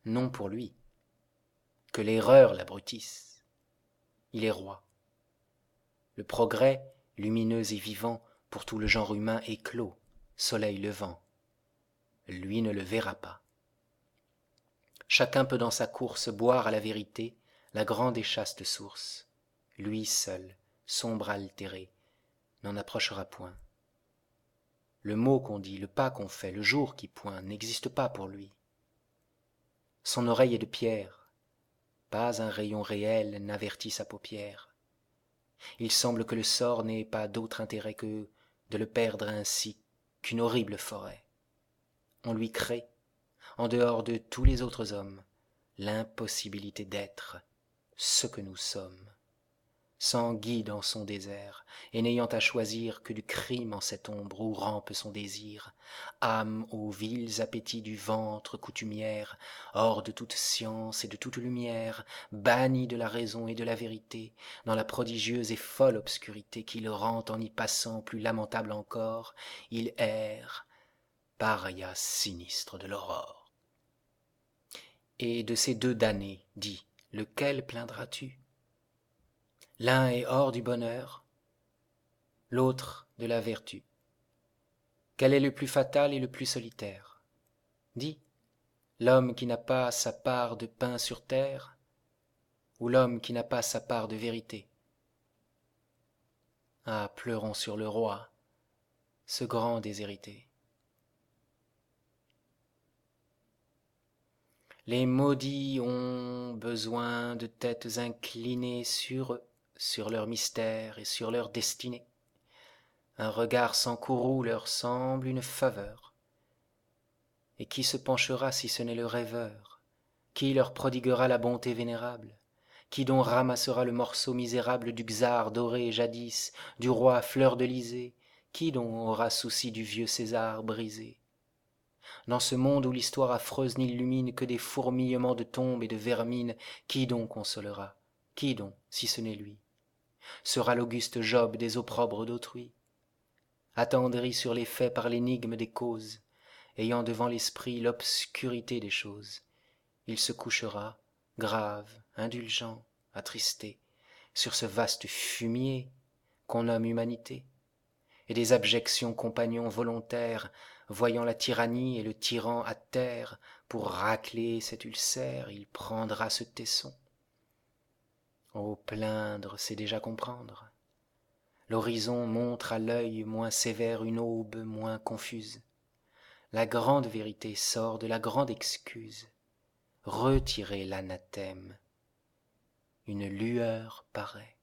non pour lui, que l'erreur l'abrutisse. Il est roi. Le progrès, lumineux et vivant, pour tout le genre humain éclos, soleil levant. Lui ne le verra pas. Chacun peut dans sa course boire à la vérité la grande et chaste source. Lui seul, sombre altéré, n'en approchera point. Le mot qu'on dit, le pas qu'on fait, le jour qui pointe, n'existe pas pour lui. Son oreille est de pierre, pas un rayon réel n'avertit sa paupière. Il semble que le sort n'ait pas d'autre intérêt que de le perdre ainsi qu'une horrible forêt. On lui crée, en dehors de tous les autres hommes, l'impossibilité d'être ce que nous sommes, sans guide en son désert, et n'ayant à choisir que du crime en cette ombre où rampe son désir, âme aux vils appétits du ventre coutumière, hors de toute science et de toute lumière, banni de la raison et de la vérité, dans la prodigieuse et folle obscurité qui le rend en y passant plus lamentable encore, il erre, paria sinistre de l'aurore. Et de ces deux damnés, dis, lequel plaindras-tu? L'un est hors du bonheur, l'autre de la vertu. Quel est le plus fatal et le plus solitaire? Dis, l'homme qui n'a pas sa part de pain sur terre, ou l'homme qui n'a pas sa part de vérité? Ah, pleurons sur le roi, ce grand déshérité. Les maudits ont besoin de têtes inclinées sur eux, sur leur mystère et sur leur destinée. Un regard sans courroux leur semble une faveur. Et qui se penchera si ce n'est le rêveur? Qui leur prodiguera la bonté vénérable? Qui donc ramassera le morceau misérable du czar doré jadis, du roi fleur-de-lysée? Qui donc aura souci du vieux César brisé? Dans ce monde où l'histoire affreuse n'illumine que des fourmillements de tombes et de vermine, qui donc consolera? Qui donc, si ce n'est lui? Sera l'auguste Job des opprobres d'autrui? Attendri sur les faits par l'énigme des causes, ayant devant l'esprit l'obscurité des choses, il se couchera, grave, indulgent, attristé, sur ce vaste fumier qu'on nomme humanité, et des abjections compagnons volontaires, voyant la tyrannie et le tyran à terre, pour racler cet ulcère, il prendra ce tesson. Oh, plaindre, c'est déjà comprendre. L'horizon montre à l'œil moins sévère une aube moins confuse. La grande vérité sort de la grande excuse. Retirez l'anathème, une lueur paraît.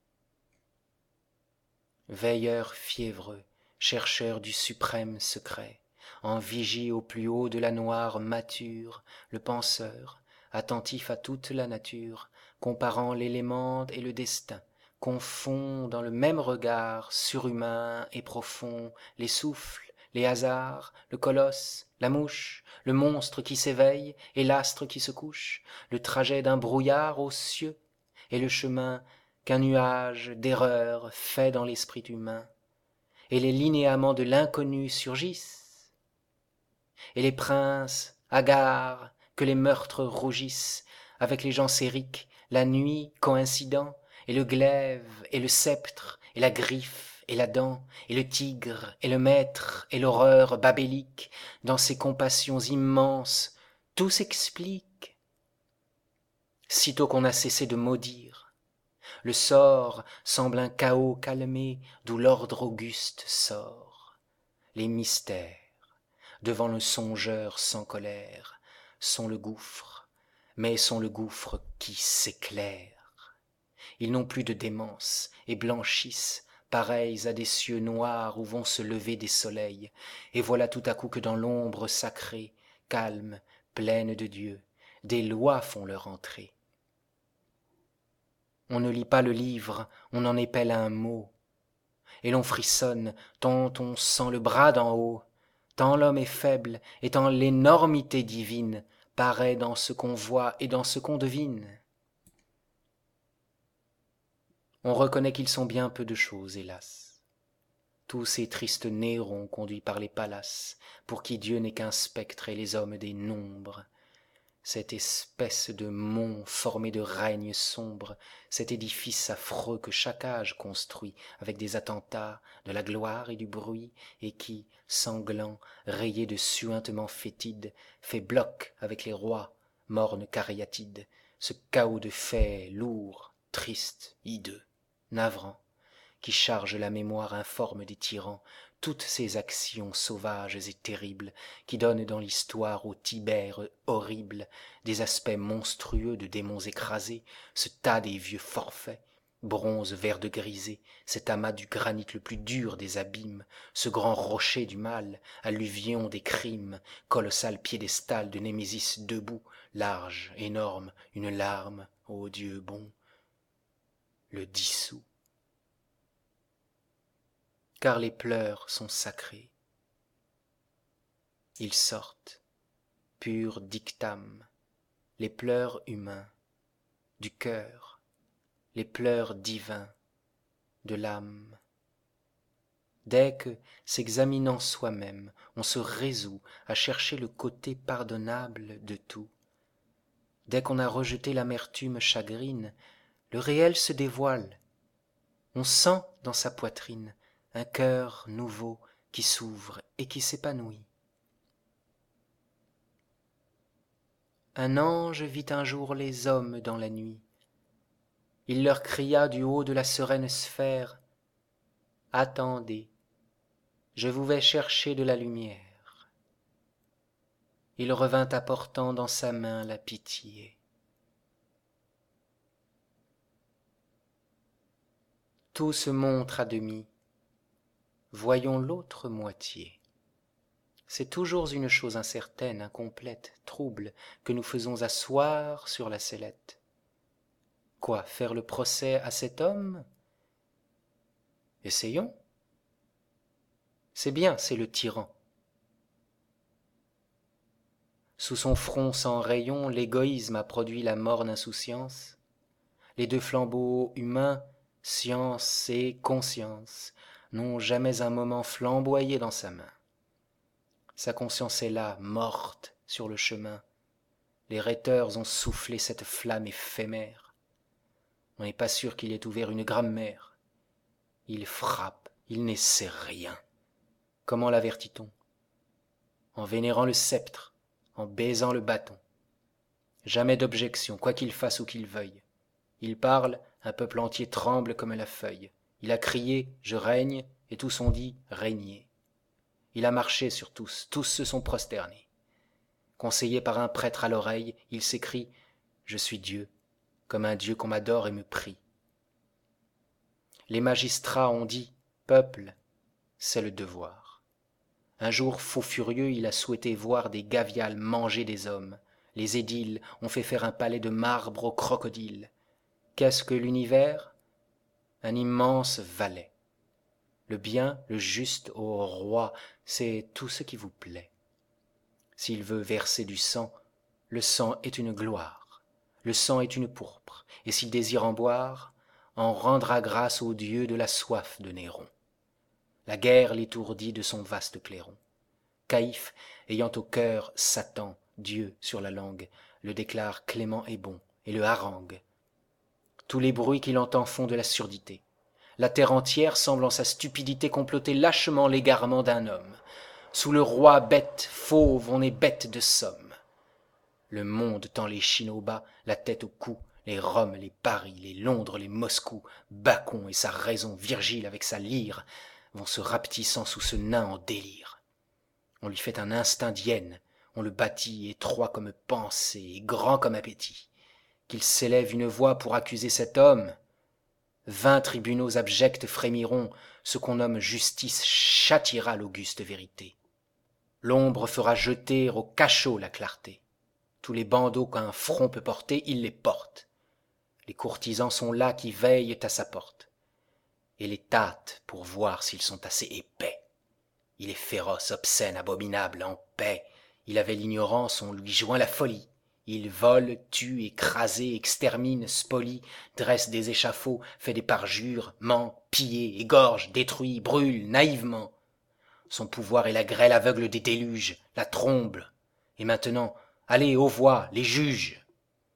Veilleur fiévreux, chercheur du suprême secret, en vigie au plus haut de la noire mature, le penseur, attentif à toute la nature, comparant l'élément et le destin, confond dans le même regard surhumain et profond les souffles, les hasards, le colosse, la mouche, le monstre qui s'éveille et l'astre qui se couche, le trajet d'un brouillard aux cieux et le chemin qu'un nuage d'erreur fait dans l'esprit humain, et les linéaments de l'inconnu surgissent, et les princes hagards que les meurtres rougissent, avec les gens sériques, la nuit coïncident, et le glaive et le sceptre, et la griffe et la dent, et le tigre et le maître, et l'horreur babélique, dans ces compassions immenses, tout s'explique. Sitôt qu'on a cessé de maudire, le sort semble un chaos calmé d'où l'ordre auguste sort. Les mystères, devant le songeur sans colère, sont le gouffre, mais sont le gouffre qui s'éclaire. Ils n'ont plus de démence et blanchissent, pareils à des cieux noirs où vont se lever des soleils, et voilà tout à coup que dans l'ombre sacrée, calme, pleine de Dieu, des lois font leur entrée. On ne lit pas le livre, on en épelle un mot, et l'on frissonne tant on sent le bras d'en haut, tant l'homme est faible et tant l'énormité divine paraît dans ce qu'on voit et dans ce qu'on devine. On reconnaît qu'ils sont bien peu de choses, hélas. Tous ces tristes Nérons conduits par les palaces, pour qui Dieu n'est qu'un spectre et les hommes des nombres, cette espèce de mont formé de règnes sombres, cet édifice affreux que chaque âge construit avec des attentats, de la gloire et du bruit, et qui, sanglant, rayé de suintements fétides, fait bloc avec les rois, mornes cariatides, ce chaos de faits lourds, tristes, hideux, navrants, qui charge la mémoire informe des tyrans, toutes ces actions sauvages et terribles qui donnent dans l'histoire au Tibère horrible des aspects monstrueux de démons écrasés, ce tas des vieux forfaits, bronze vert grisé, cet amas du granit le plus dur des abîmes, ce grand rocher du mal, alluvion des crimes, colossal piédestal de Némésis debout, large, énorme, une larme, ô Dieu bon, le dissout. Car les pleurs sont sacrés. Ils sortent, pur dictame, les pleurs humains, du cœur, les pleurs divins, de l'âme. Dès que, s'examinant soi-même, on se résout à chercher le côté pardonnable de tout, dès qu'on a rejeté l'amertume chagrine, le réel se dévoile. On sent dans sa poitrine un cœur nouveau qui s'ouvre et qui s'épanouit. Un ange vit un jour les hommes dans la nuit. Il leur cria du haut de la sereine sphère, « Attendez, je vous vais chercher de la lumière. » Il revint apportant dans sa main la pitié. Tout se montre à demi. Voyons l'autre moitié. C'est toujours une chose incertaine, incomplète, trouble, que nous faisons asseoir sur la sellette. Quoi, faire le procès à cet homme? Essayons. C'est bien, c'est le tyran. Sous son front sans rayon, l'égoïsme a produit la morne insouciance. Les deux flambeaux humains, science et conscience, n'ont jamais un moment flamboyé dans sa main. Sa conscience est là, morte sur le chemin. Les rhéteurs ont soufflé cette flamme éphémère. On n'est pas sûr qu'il ait ouvert une grammaire. Il frappe, il n'essaie rien. Comment l'avertit-on? En vénérant le sceptre, en baisant le bâton. Jamais d'objection, quoi qu'il fasse ou qu'il veuille. Il parle, un peuple entier tremble comme la feuille. Il a crié « Je règne » et tous ont dit « Régnez ». Il a marché sur tous, tous se sont prosternés. Conseillé par un prêtre à l'oreille, il s'écrie « Je suis Dieu, comme un Dieu qu'on m'adore et me prie ». Les magistrats ont dit « Peuple, c'est le devoir ». Un jour, faux furieux, il a souhaité voir des gaviales manger des hommes. Les édiles ont fait faire un palais de marbre aux crocodiles. Qu'est-ce que l'univers? Un immense valet. Le bien, le juste au roi, c'est tout ce qui vous plaît. S'il veut verser du sang, le sang est une gloire, le sang est une pourpre, et s'il désire en boire, en rendra grâce au dieu de la soif de Néron. La guerre l'étourdit de son vaste clairon. Caïphe, ayant au cœur Satan, Dieu sur la langue, le déclare clément et bon, et le harangue. Tous les bruits qu'il entend font de la surdité. La terre entière semble en sa stupidité comploter lâchement l'égarement d'un homme. Sous le roi bête, fauve, on est bête de somme. Le monde tend les chines au bas, la tête au cou, les Rome, les Paris, les Londres, les Moscou, Bacon et sa raison, Virgile avec sa lyre, vont se rapetissant sous ce nain en délire. On lui fait un instinct d'hyène, on le bâtit étroit comme pensée et grand comme appétit. Qu'il s'élève une voix pour accuser cet homme. Vingt tribunaux abjects frémiront, ce qu'on nomme justice châtiera l'auguste vérité. L'ombre fera jeter au cachot la clarté. Tous les bandeaux qu'un front peut porter, il les porte. Les courtisans sont là qui veillent à sa porte, et les tâtent pour voir s'ils sont assez épais. Il est féroce, obscène, abominable, en paix. Il avait l'ignorance, on lui joint la folie. Il vole, tue, écrase, extermine, spolie, dresse des échafauds, fait des parjures, ment, pille, égorge, détruit, brûle, naïvement. Son pouvoir est la grêle aveugle des déluges, la trombe. Et maintenant, Allez, aux voix, les juges.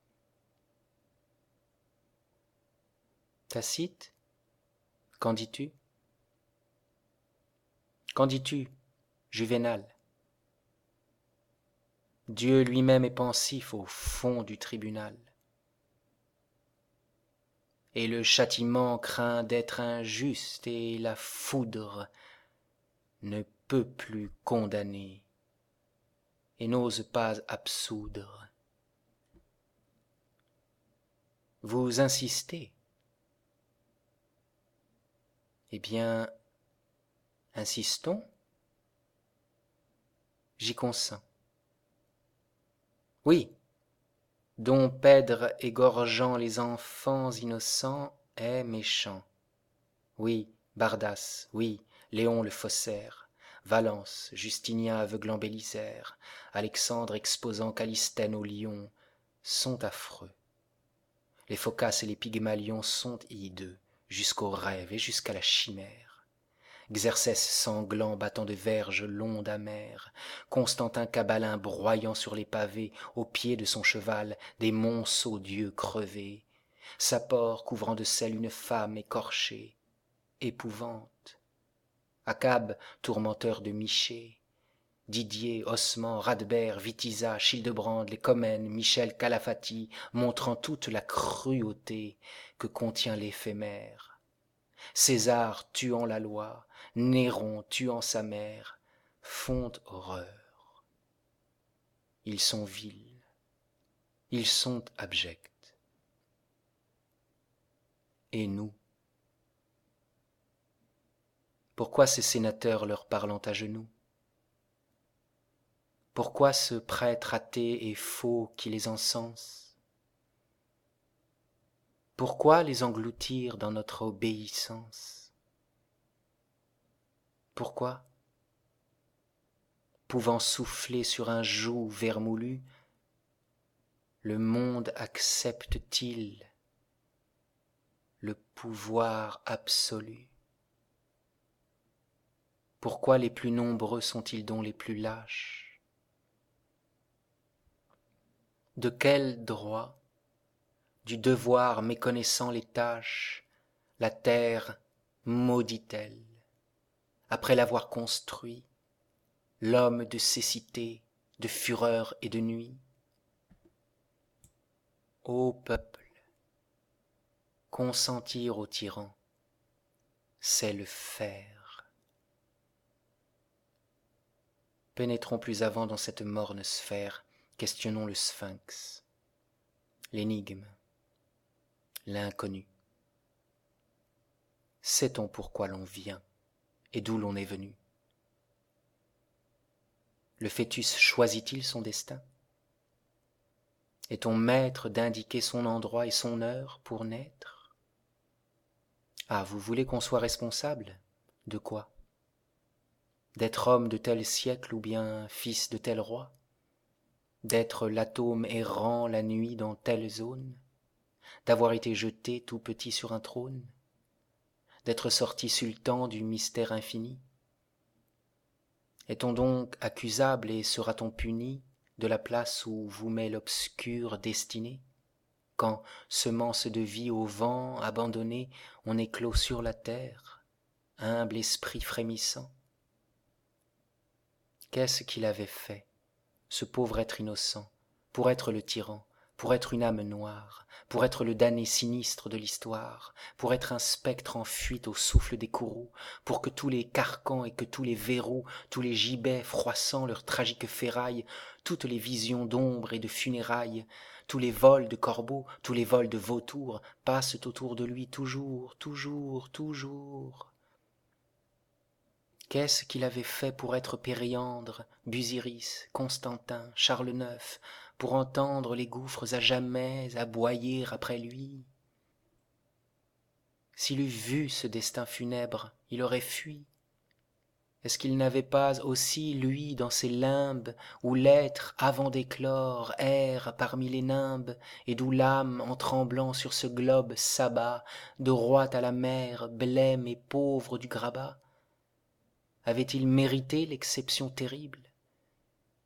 Tacite, qu'en dis-tu? Qu'en dis-tu, Juvénal? Dieu lui-même est pensif au fond du tribunal. Et le châtiment craint d'être injuste, et la foudre ne peut plus condamner, et n'ose pas absoudre. Vous insistez. Eh bien, insistons. J'y consens. Oui, dom Pèdre égorgeant les enfants innocents est méchant. Oui, Bardas, oui, Léon le faussaire, Valence, Justinien aveuglant Bélisaire, Alexandre exposant Callisthène au lion, sont affreux. Les Phocas et les Pygmalions sont hideux, jusqu'au rêve et jusqu'à la chimère. Xerxès sanglant battant de verges l'onde amère, Constantin Cabalin broyant sur les pavés, au pied de son cheval, des monceaux d'yeux crevés, Sapor couvrant de sel une femme écorchée, épouvante. Acabe, tourmenteur de Michée, Didier, Osman, Radbert, Witiza, Childebrand, les Comènes, Michel Calafati, montrant toute la cruauté que contient l'éphémère. César tuant la loi, Néron tuant sa mère, font horreur. Ils sont vils, ils sont abjects. Et nous? Pourquoi ces sénateurs leur parlant à genoux? Pourquoi ce prêtre athée et faux qui les encense? Pourquoi les engloutir dans notre obéissance? Pourquoi, pouvant souffler sur un joug vermoulu, le monde accepte-t-il le pouvoir absolu? Pourquoi les plus nombreux sont-ils donc les plus lâches? De quel droit, du devoir méconnaissant les tâches, la terre maudit-elle, après l'avoir construit, l'homme de cécité, de fureur et de nuit? Ô peuple, consentir au tyran, c'est le faire. Pénétrons plus avant dans cette morne sphère, questionnons le sphinx, l'énigme, l'inconnu. Sait-on pourquoi l'on vient et d'où l'on est venu? Le fœtus choisit-il son destin? Est-on maître d'indiquer son endroit et son heure pour naître? Ah, vous voulez qu'on soit responsable? De quoi? D'être homme de tel siècle ou bien fils de tel roi? D'être l'atome errant la nuit dans telle zone? D'avoir été jeté tout petit sur un trône? D'être sorti sultan du mystère infini? Est-on donc accusable et sera-t-on puni de la place où vous met l'obscure destinée, quand, semence de vie au vent abandonnée, on éclot sur la terre, humble esprit frémissant? Qu'est-ce qu'il avait fait, ce pauvre être innocent, pour être le tyran, pour être une âme noire, pour être le damné sinistre de l'histoire, pour être un spectre en fuite au souffle des courroux, pour que tous les carcans et que tous les verrous, tous les gibets froissant leurs tragiques ferrailles, toutes les visions d'ombre et de funérailles, tous les vols de corbeaux, tous les vols de vautours, passent autour de lui toujours, toujours, toujours. Qu'est-ce qu'il avait fait pour être Périandre, Busiris, Constantin, Charles neuf, pour entendre les gouffres à jamais aboyer après lui? S'il eût vu ce destin funèbre, il aurait fui. Est-ce qu'il n'avait pas aussi, lui, dans ces limbes, où l'être, avant d'éclore, erre parmi les nimbes, et d'où l'âme, en tremblant sur ce globe, s'abat, de roi à la mer, blême et pauvre du grabat? Avait-il mérité l'exception terrible?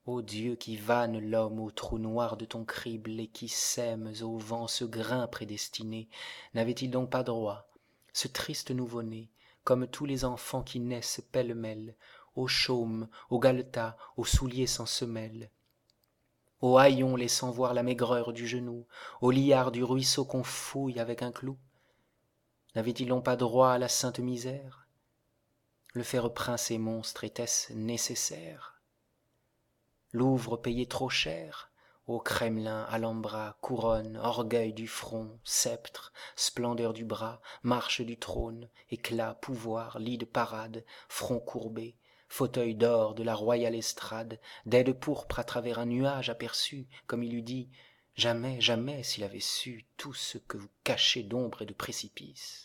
Ô Dieu qui vannes l'homme au trou noir de ton crible et qui sèmes au vent ce grain prédestiné, n'avait-il donc pas droit, ce triste nouveau-né, comme tous les enfants qui naissent pêle-mêle, au chaume, au galetas, aux souliers sans semelle, au haillon laissant voir la maigreur du genou, au liard du ruisseau qu'on fouille avec un clou? N'avait-il donc pas droit à la sainte misère? Le faire prince et monstre était-ce nécessaire? Louvre payé trop cher, ô Kremlin, Alhambra, couronne, orgueil du front, sceptre, splendeur du bras, marche du trône, éclat, pouvoir, lit de parade, front courbé, fauteuil d'or de la royale estrade, dais de pourpre à travers un nuage aperçu, comme il eût dit, jamais, jamais s'il avait su tout ce que vous cachez d'ombre et de précipice.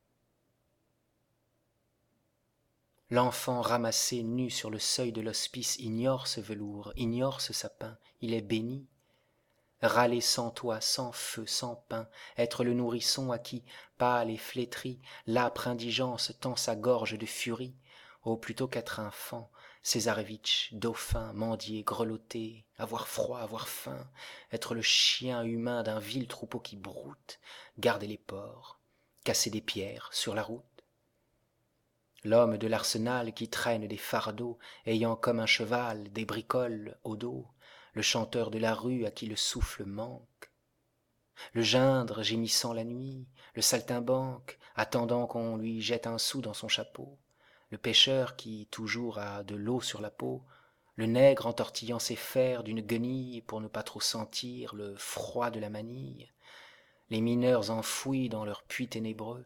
L'enfant ramassé nu sur le seuil de l'hospice ignore ce velours, ignore ce sapin, il est béni. Râler sans toit, sans feu, sans pain, être le nourrisson à qui, pâle et flétri, l'âpre indigence tend sa gorge de furie. Oh, plutôt qu'être enfant, Césarevitch, dauphin, mendier, grelotter, avoir froid, avoir faim, être le chien humain d'un vil troupeau qui broute, garder les porcs, casser des pierres sur la route. L'homme de l'arsenal qui traîne des fardeaux, ayant comme un cheval des bricoles au dos, le chanteur de la rue à qui le souffle manque, le gindre gémissant la nuit, le saltimbanque attendant qu'on lui jette un sou dans son chapeau, le pêcheur qui toujours a de l'eau sur la peau, le nègre entortillant ses fers d'une guenille pour ne pas trop sentir le froid de la manille, les mineurs enfouis dans leurs puits ténébreux.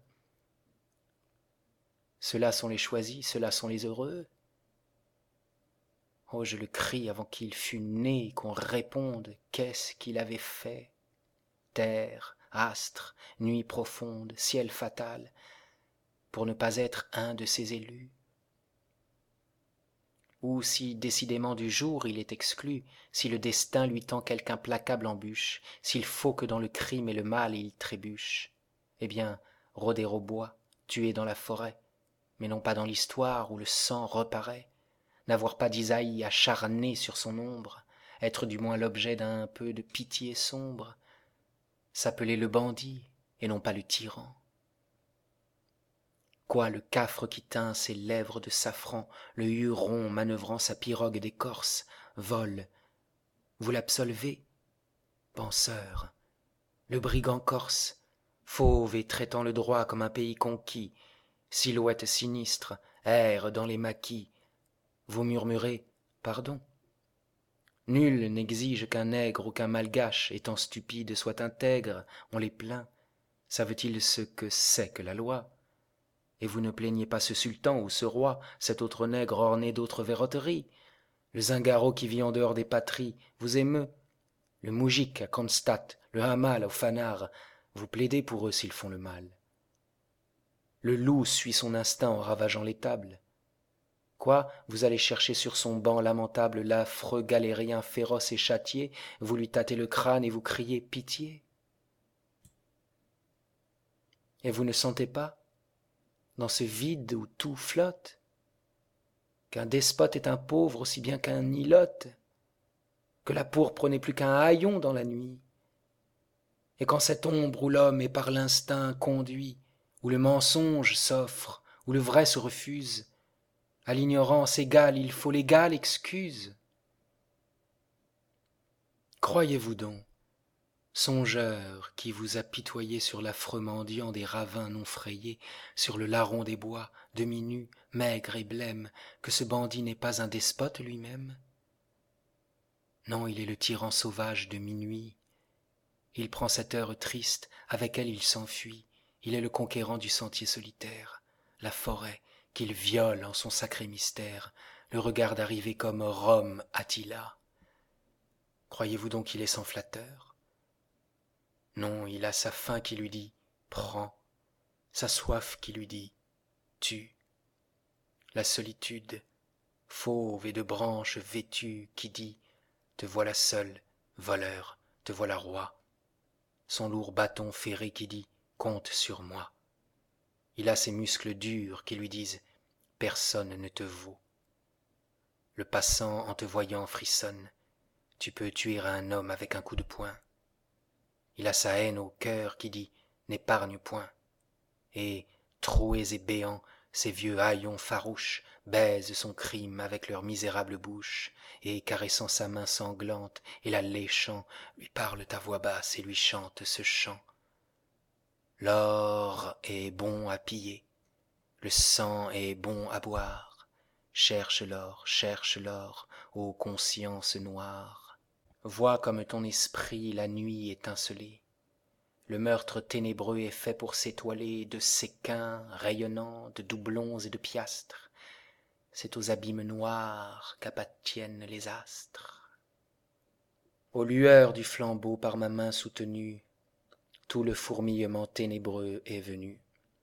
Ceux-là sont les choisis, ceux-là sont les heureux. Oh, je le crie avant qu'il fût né, qu'on réponde qu'est-ce qu'il avait fait. Terre, astre, nuit profonde, ciel fatal, pour ne pas être un de ces élus. Ou si décidément du jour il est exclu, si le destin lui tend quelque implacable embûche, s'il faut que dans le crime et le mal il trébuche, eh bien, rôder au bois, tuer dans la forêt, mais non pas dans l'histoire où le sang reparaît, n'avoir pas d'Isaïe acharné sur son ombre, être du moins l'objet d'un peu de pitié sombre, s'appeler le bandit et non pas le tyran. Quoi, le cafre qui teint ses lèvres de safran, le huron manœuvrant sa pirogue d'écorce, vole, vous l'absolvez, penseur, le brigand corse, fauve et traitant le droit comme un pays conquis, silhouette sinistre, erre dans les maquis, vous murmurez « pardon ». Nul n'exige qu'un nègre ou qu'un malgache, étant stupide, soit intègre, on les plaint. Savent-ils ce que c'est que la loi? Et vous ne plaignez pas ce sultan ou ce roi, cet autre nègre orné d'autres verroteries. Le zingaro qui vit en dehors des patries vous émeut. Le moujik à Kronstadt, le hamal au fanard, vous plaidez pour eux s'ils font le mal. Le loup suit son instinct en ravageant l'étable. Quoi, vous allez chercher sur son banc lamentable l'affreux galérien féroce et châtié, vous lui tâtez le crâne et vous criez pitié. Et vous ne sentez pas, dans ce vide où tout flotte, qu'un despote est un pauvre aussi bien qu'un ilote, que la pourpre n'est plus qu'un haillon dans la nuit, et qu'en cette ombre où l'homme est par l'instinct conduit, où le mensonge s'offre, où le vrai se refuse, à l'ignorance égale il faut l'égale excuse. Croyez-vous donc, songeur qui vous apitoyez sur l'affreux mendiant des ravins non frayés, sur le larron des bois, demi-nu, maigre et blême, que ce bandit n'est pas un despote lui-même? Non, il est le tyran sauvage de minuit. Il prend cette heure triste, avec elle il s'enfuit. Il est le conquérant du sentier solitaire, la forêt qu'il viole en son sacré mystère, le regarde arriver comme Rome Attila. Croyez-vous donc qu'il est sans flatteur? Non, il a sa faim qui lui dit « prends », sa soif qui lui dit « tue », la solitude, fauve et de branches vêtue, qui dit « te voilà seul, voleur, te voilà roi », son lourd bâton ferré qui dit « compte sur moi ». Il a ses muscles durs qui lui disent « personne ne te vaut ». Le passant en te voyant frissonne, tu peux tuer un homme avec un coup de poing. Il a sa haine au cœur qui dit n'épargne point. Et, troués et béants, ces vieux haillons farouches baisent son crime avec leur misérable bouche, et caressant sa main sanglante et la léchant, lui parlent à voix basse et lui chantent ce chant. L'or est bon à piller, le sang est bon à boire. Cherche l'or, cherche l'or, ô conscience noire. Vois comme ton esprit la nuit étinceler. Le meurtre ténébreux est fait pour s'étoiler de séquins rayonnants, de doublons et de piastres. C'est aux abîmes noirs qu'appartiennent les astres. Aux lueurs du flambeau par ma main soutenue, tout le fourmillement ténébreux est venu.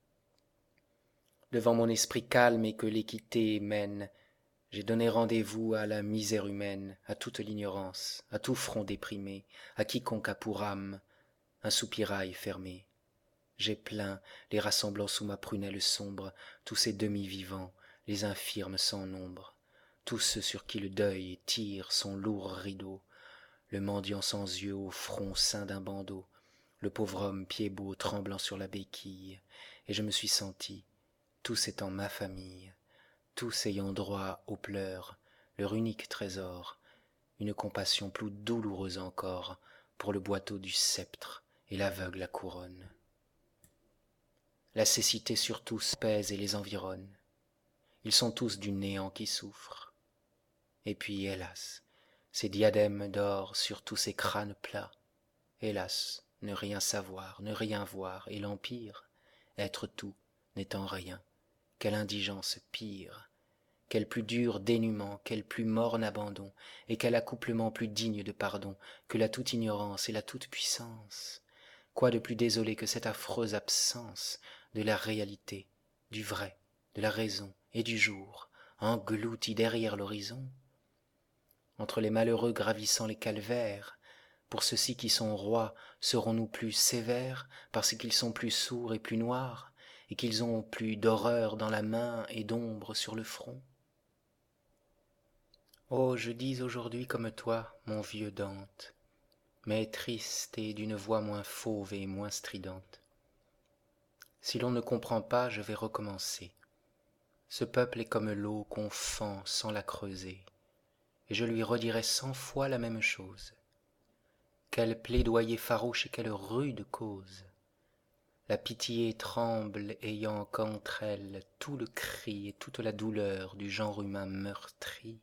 Devant mon esprit calme et que l'équité mène, j'ai donné rendez-vous à la misère humaine, à toute l'ignorance, à tout front déprimé, à quiconque a pour âme un soupirail fermé. J'ai plaint, les rassemblant sous ma prunelle sombre, tous ces demi-vivants, les infirmes sans nombre, tous ceux sur qui le deuil tire son lourd rideau, le mendiant sans yeux au front ceint d'un bandeau, le pauvre homme pied-beau tremblant sur la béquille, et je me suis senti, tous étant ma famille, tous ayant droit aux pleurs, leur unique trésor, une compassion plus douloureuse encore pour le boiteau du sceptre et l'aveugle à couronne. La cécité sur tous pèse et les environne. Ils sont tous du néant qui souffre. Et puis, hélas, ces diadèmes d'or sur tous ces crânes plats. Hélas, ne rien savoir, ne rien voir, et l'empire, être tout, n'étant rien. Quelle indigence pire, quel plus dur dénuement, quel plus morne abandon, et quel accouplement plus digne de pardon que la toute ignorance et la toute puissance. Quoi de plus désolé que cette affreuse absence de la réalité, du vrai, de la raison et du jour, englouti derrière l'horizon? Entre les malheureux gravissant les calvaires, pour ceux-ci qui sont rois, serons-nous plus sévères parce qu'ils sont plus sourds et plus noirs, et qu'ils ont plus d'horreur dans la main et d'ombre sur le front? Oh, je dis aujourd'hui comme toi, mon vieux Dante, mais triste et d'une voix moins fauve et moins stridente. Si l'on ne comprend pas, je vais recommencer. Ce peuple est comme l'eau qu'on fend sans la creuser, et je lui redirai cent fois la même chose. Quel plaidoyer farouche et quelle rude cause! La pitié tremble ayant qu'entre elles tout le cri et toute la douleur du genre humain meurtri.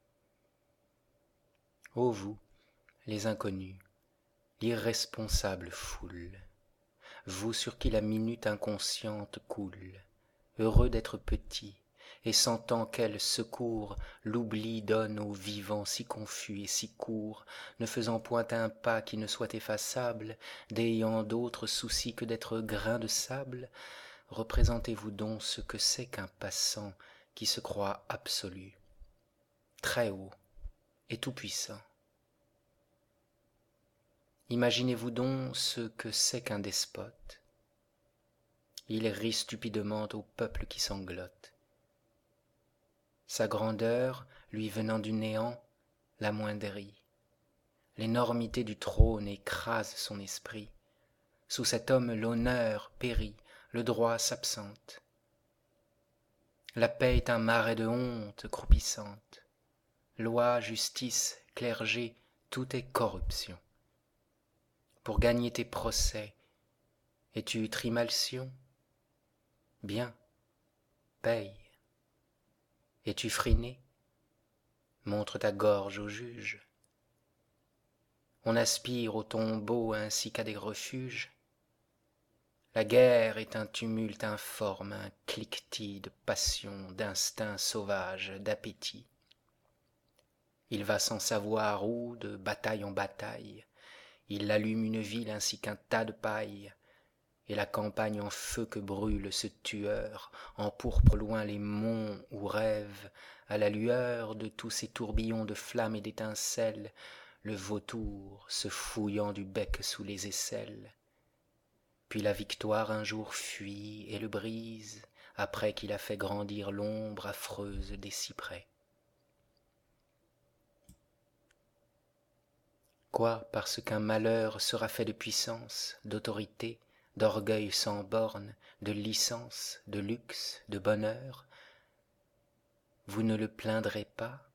Ô vous, les inconnus, l'irresponsable foule, vous sur qui la minute inconsciente coule, heureux d'être petits, et sentant quel secours l'oubli donne aux vivants si confus et si courts, ne faisant point un pas qui ne soit effaçable, n'ayant d'autre souci que d'être grain de sable, représentez-vous donc ce que c'est qu'un passant qui se croit absolu, très haut et tout-puissant. Imaginez-vous donc ce que c'est qu'un despote. Il rit stupidement au peuple qui sanglote. Sa grandeur, lui venant du néant, l'amoindrit. L'énormité du trône écrase son esprit. Sous cet homme l'honneur périt, le droit s'absente. La paix est un marais de honte croupissante. Loi, justice, clergé, tout est corruption. Pour gagner tes procès, es-tu trimalcion? Bien, paye. Es-tu friné? Montre ta gorge au juge. On aspire au tombeau ainsi qu'à des refuges. La guerre est un tumulte informe, un cliquetis de passion, d'instinct sauvage, d'appétit. Il va sans savoir où, de bataille en bataille. Il allume une ville ainsi qu'un tas de paille. Et la campagne en feu que brûle ce tueur empourpre loin les monts où rêve, à la lueur de tous ces tourbillons de flammes et d'étincelles, le vautour se fouillant du bec sous les aisselles. Puis la victoire un jour fuit et le brise, après qu'il a fait grandir l'ombre affreuse des cyprès. Quoi, parce qu'un malheur sera fait de puissance, d'autorité, d'orgueil sans borne, de licence, de luxe, de bonheur, vous ne le plaindrez pas?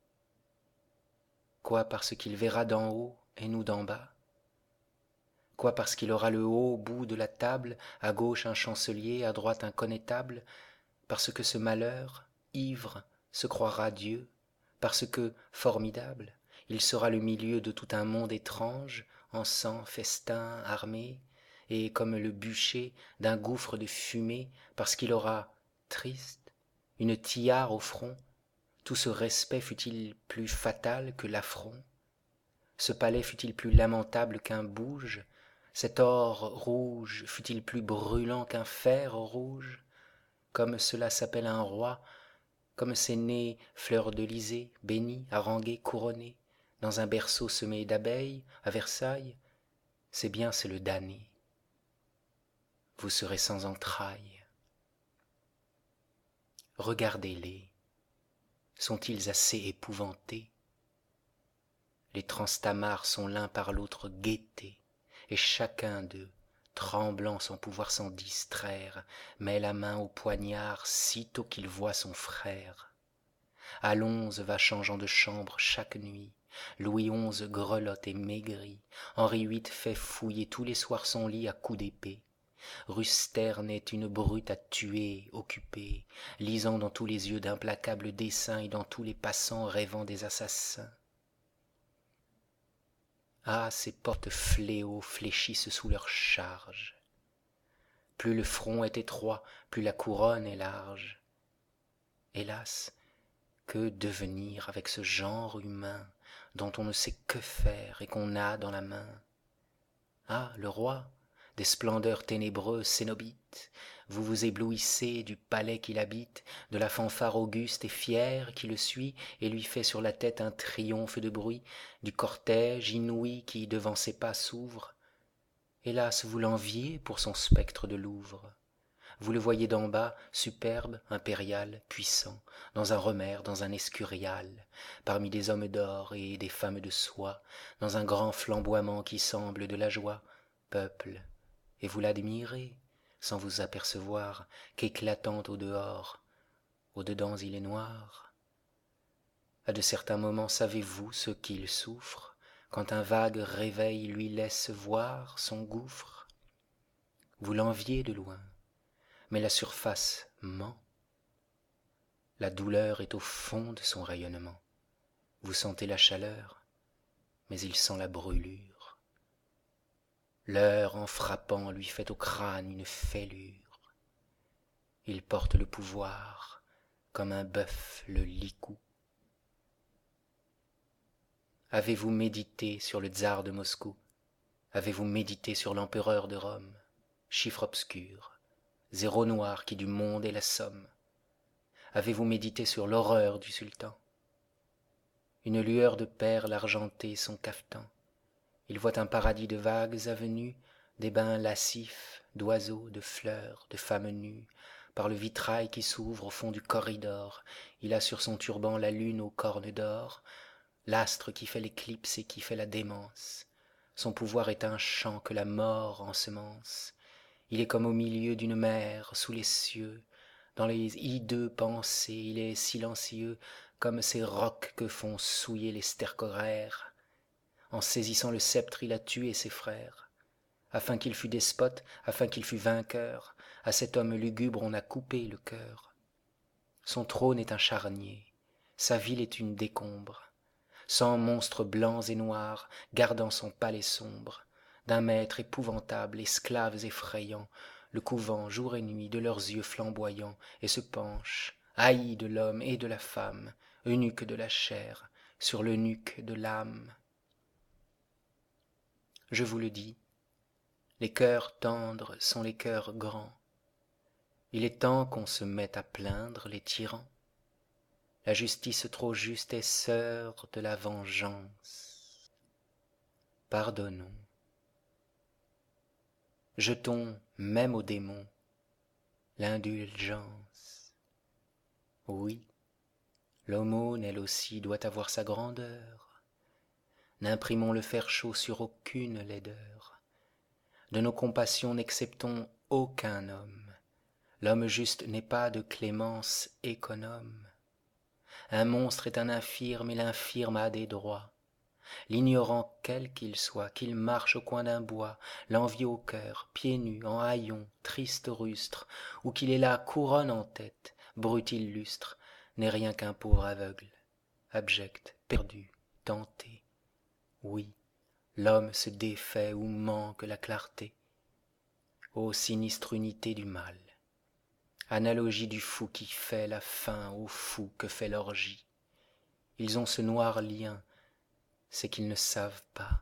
Quoi, parce qu'il verra d'en haut et nous d'en bas? Quoi, parce qu'il aura le haut bout de la table, à gauche un chancelier, à droite un connétable, parce que ce malheur, ivre, se croira Dieu, parce que, formidable, il sera le milieu de tout un monde étrange, en sang, festin, armé, et comme le bûcher d'un gouffre de fumée, parce qu'il aura, triste, une tiare au front, tout ce respect fut-il plus fatal que l'affront? Ce palais fut-il plus lamentable qu'un bouge? Cet or rouge fut-il plus brûlant qu'un fer rouge? Comme cela s'appelle un roi, comme c'est né fleur d'Elysée, béni, harangué, couronné, dans un berceau semé d'abeilles, à Versailles, c'est bien, c'est le damné. Vous serez sans entrailles. Regardez-les, sont-ils assez épouvantés? Les transtamars sont l'un par l'autre guettés, et chacun d'eux, tremblant sans pouvoir s'en distraire, met la main au poignard sitôt qu'il voit son frère. Alonze va changeant de chambre chaque nuit, Louis onze grelotte et maigrit, Henri huit fait fouiller tous les soirs son lit à coups d'épée. Rusterne est une brute à tuer, occupée, lisant dans tous les yeux d'implacables dessins et dans tous les passants rêvant des assassins. Ah, ces portes fléaux fléchissent sous leur charge. Plus le front est étroit, plus la couronne est large. Hélas, que devenir avec ce genre humain dont on ne sait que faire et qu'on a dans la main? Ah, le roi, des splendeurs ténébreuses cénobites, vous vous éblouissez du palais qu'il habite, de la fanfare auguste et fière qui le suit et lui fait sur la tête un triomphe de bruit, du cortège inouï qui devant ses pas s'ouvre. Hélas, vous l'enviez pour son spectre de Louvre. Vous le voyez d'en bas, superbe, impérial, puissant, dans un remer, dans un escurial, parmi des hommes d'or et des femmes de soie, dans un grand flamboiement qui semble de la joie, peuple, et vous l'admirez, sans vous apercevoir qu'éclatant au dehors, au dedans il est noir. À de certains moments savez-vous ce qu'il souffre, quand un vague réveil lui laisse voir son gouffre? Vous l'enviez de loin, mais la surface ment. La douleur est au fond de son rayonnement. Vous sentez la chaleur, mais il sent la brûlure. L'heure en frappant lui fait au crâne une fêlure. Il porte le pouvoir comme un bœuf le licou. Avez-vous médité sur le tsar de Moscou? Avez-vous médité sur l'empereur de Rome? Chiffre obscur, zéro noir qui du monde est la somme. Avez-vous médité sur l'horreur du sultan? Une lueur de perles argentait son cafetan. Il voit un paradis de vagues avenues, des bains lascifs, d'oiseaux, de fleurs, de femmes nues. Par le vitrail qui s'ouvre au fond du corridor, il a sur son turban la lune aux cornes d'or, l'astre qui fait l'éclipse et qui fait la démence. Son pouvoir est un champ que la mort ensemence. Il est comme au milieu d'une mer, sous les cieux. Dans les hideux pensées, il est silencieux, comme ces rocs que font souiller les stercoraires. En saisissant le sceptre, il a tué ses frères. Afin qu'il fût despote, afin qu'il fût vainqueur, à cet homme lugubre on a coupé le cœur. Son trône est un charnier, sa ville est une décombre. Cent monstres blancs et noirs, gardant son palais sombre, d'un maître épouvantable, esclaves effrayants, le couvent jour et nuit de leurs yeux flamboyants, et se penchent, haïs de l'homme et de la femme, eunuques de la chair, sur le nuque de l'âme. Je vous le dis, les cœurs tendres sont les cœurs grands. Il est temps qu'on se mette à plaindre les tyrans. La justice trop juste est sœur de la vengeance. Pardonnons. Jetons même aux démons l'indulgence. Oui, l'aumône elle aussi doit avoir sa grandeur. n'imprimons le fer chaud sur aucune laideur. De nos compassions n'exceptons aucun homme. L'homme juste n'est pas de clémence économe. Un monstre est un infirme et l'infirme a des droits. L'ignorant quel qu'il soit, qu'il marche au coin d'un bois, l'envie au cœur, pieds nus, en haillons, triste rustre, ou qu'il ait la couronne en tête, brut illustre, n'est rien qu'un pauvre aveugle, abject, perdu, tenté. Oui, l'homme se défait où manque la clarté. Ô sinistre unité du mal, analogie du fou qui fait la fin au fou que fait l'orgie. Ils ont ce noir lien, c'est qu'ils ne savent pas.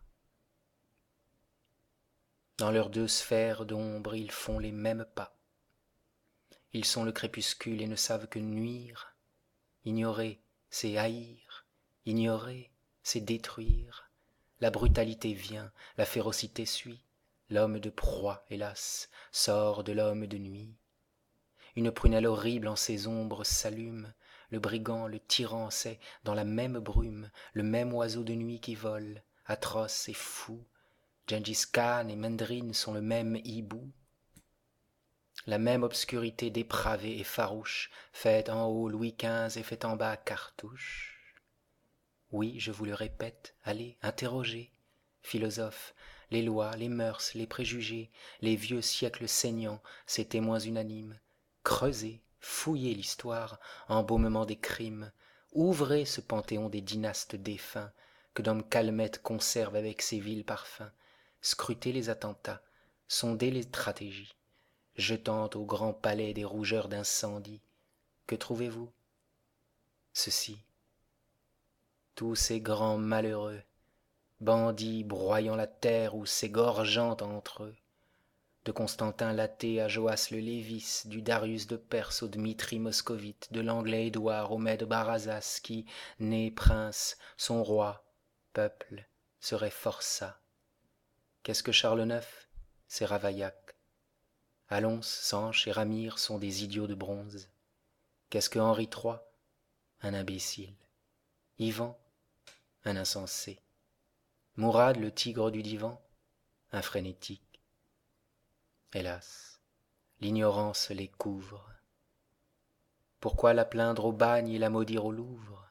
Dans leurs deux sphères d'ombre, ils font les mêmes pas. Ils sont le crépuscule et ne savent que nuire. Ignorer, c'est haïr. Ignorer, c'est détruire. La brutalité vient, la férocité suit. L'homme de proie, hélas, sort de l'homme de nuit. Une prunelle horrible en ses ombres s'allume. Le brigand, le tyran, c'est, dans la même brume, le même oiseau de nuit qui vole, atroce et fou. Gengis Khan et Mendrine sont le même hibou. La même obscurité dépravée et farouche, faite en haut Louis quinze et faite en bas Cartouche. Oui, je vous le répète, allez, interrogez, philosophes, les lois, les mœurs, les préjugés, les vieux siècles saignants, ces témoins unanimes. Creusez, fouillez l'histoire, embaumement des crimes, ouvrez ce panthéon des dynastes défunts, que Dom Calmette conserve avec ses vils parfums. Scrutez les attentats, sondez les stratégies, jetant au grand palais des rougeurs d'incendie. Que trouvez-vous? Ceci. Tous ces grands malheureux, bandits broyant la terre ou s'égorgeant entre eux, de Constantin l'Athée à Joas le Lévis, du Darius de Perse au Dmitri moscovite, de l'anglais Édouard au Mède Barazas, qui, né prince, son roi, peuple, serait forçat. Qu'est-ce que Charles neuf? C'est Ravaillac. Alonse, Sanche et Ramire sont des idiots de bronze. Qu'est-ce que Henri trois? Un imbécile. Ivan? Un insensé. Mourad, le tigre du divan? Un frénétique. Hélas, l'ignorance les couvre. Pourquoi la plaindre au bagne et la maudire au Louvre?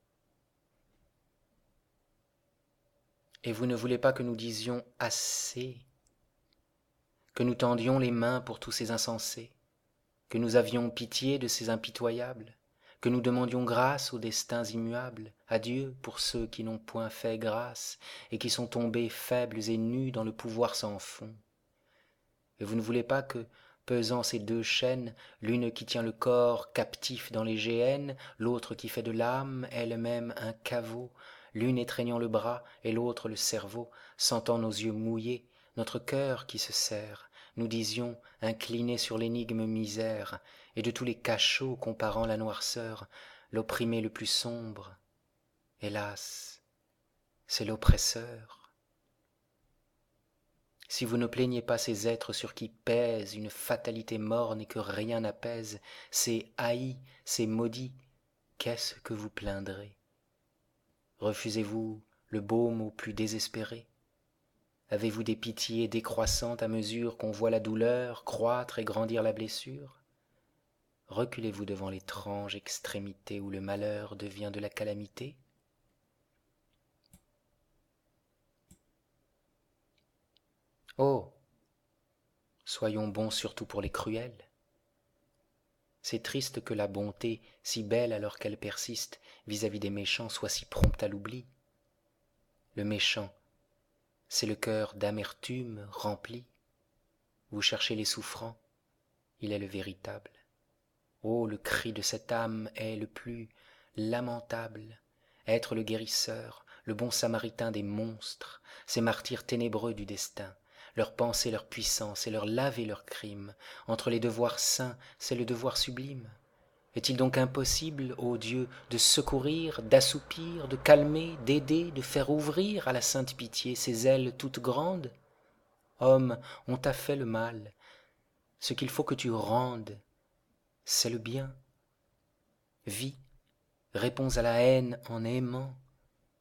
Et vous ne voulez pas que nous disions assez, que nous tendions les mains pour tous ces insensés, que nous avions pitié de ces impitoyables, que nous demandions grâce aux destins immuables, à Dieu pour ceux qui n'ont point fait grâce et qui sont tombés faibles et nus dans le pouvoir sans fond. Et vous ne voulez pas que, pesant ces deux chaînes, l'une qui tient le corps captif dans les géhennes, l'autre qui fait de l'âme elle-même un caveau, l'une étreignant le bras et l'autre le cerveau, sentant nos yeux mouillés, notre cœur qui se serre, nous disions, inclinés sur l'énigme misère, et de tous les cachots comparant la noirceur, l'opprimé le plus sombre, hélas, c'est l'oppresseur. Si vous ne plaignez pas ces êtres sur qui pèse une fatalité morne et que rien n'apaise, ces haïs, ces maudits, qu'est-ce que vous plaindrez? Refusez-vous le baume aux plus désespérés? Avez-vous des pitiés décroissantes à mesure qu'on voit la douleur croître et grandir la blessure? Reculez-vous devant l'étrange extrémité où le malheur devient de la calamité? Oh, soyons bons surtout pour les cruels. C'est triste que la bonté, si belle alors qu'elle persiste vis-à-vis des méchants, soit si prompte à l'oubli. Le méchant, c'est le cœur d'amertume rempli. Vous cherchez les souffrants, il est le véritable. Oh, le cri de cette âme est le plus lamentable. Être le guérisseur, le bon samaritain des monstres, ces martyrs ténébreux du destin. Leur pensée, leur puissance et leur laver leurs crimes. Entre les devoirs saints, c'est le devoir sublime. Est-il donc impossible, ô Dieu, de secourir, d'assoupir, de calmer, d'aider, de faire ouvrir à la sainte pitié ses ailes toutes grandes? Homme, on t'a fait le mal. Ce qu'il faut que tu rendes, c'est le bien. Vis, réponds à la haine en aimant,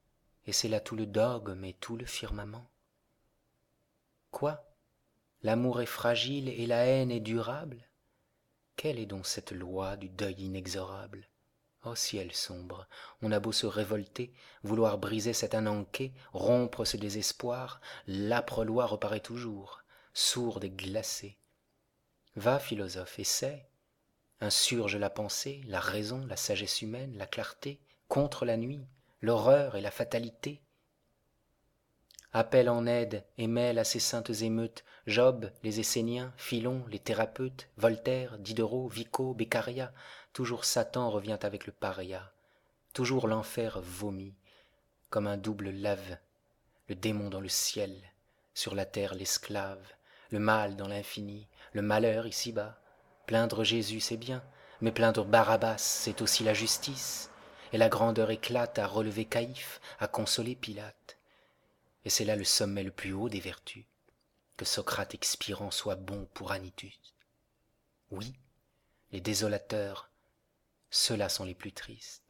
et c'est là tout le dogme et tout le firmament. Quoi? L'amour est fragile et la haine est durable? Quelle est donc cette loi du deuil inexorable? Ô ciel sombre, on a beau se révolter, vouloir briser cet ananké, rompre ce désespoir, l'âpre loi reparaît toujours, sourde et glacée. Va, philosophe, essaie, insurge la pensée, la raison, la sagesse humaine, la clarté, contre la nuit, l'horreur et la fatalité. Appelle en aide et mêle à ces saintes émeutes Job, les Esséniens, Philon, les thérapeutes, Voltaire, Diderot, Vico, Beccaria. Toujours Satan revient avec le paria, toujours l'enfer vomit, comme un double lave, le démon dans le ciel, sur la terre l'esclave, le mal dans l'infini, le malheur ici-bas. Plaindre Jésus c'est bien, mais plaindre Barabbas c'est aussi la justice, et la grandeur éclate à relever Caïphe, à consoler Pilate. Et c'est là le sommet le plus haut des vertus, que Socrate expirant soit bon pour Anytus. Oui, les désolateurs, ceux-là sont les plus tristes.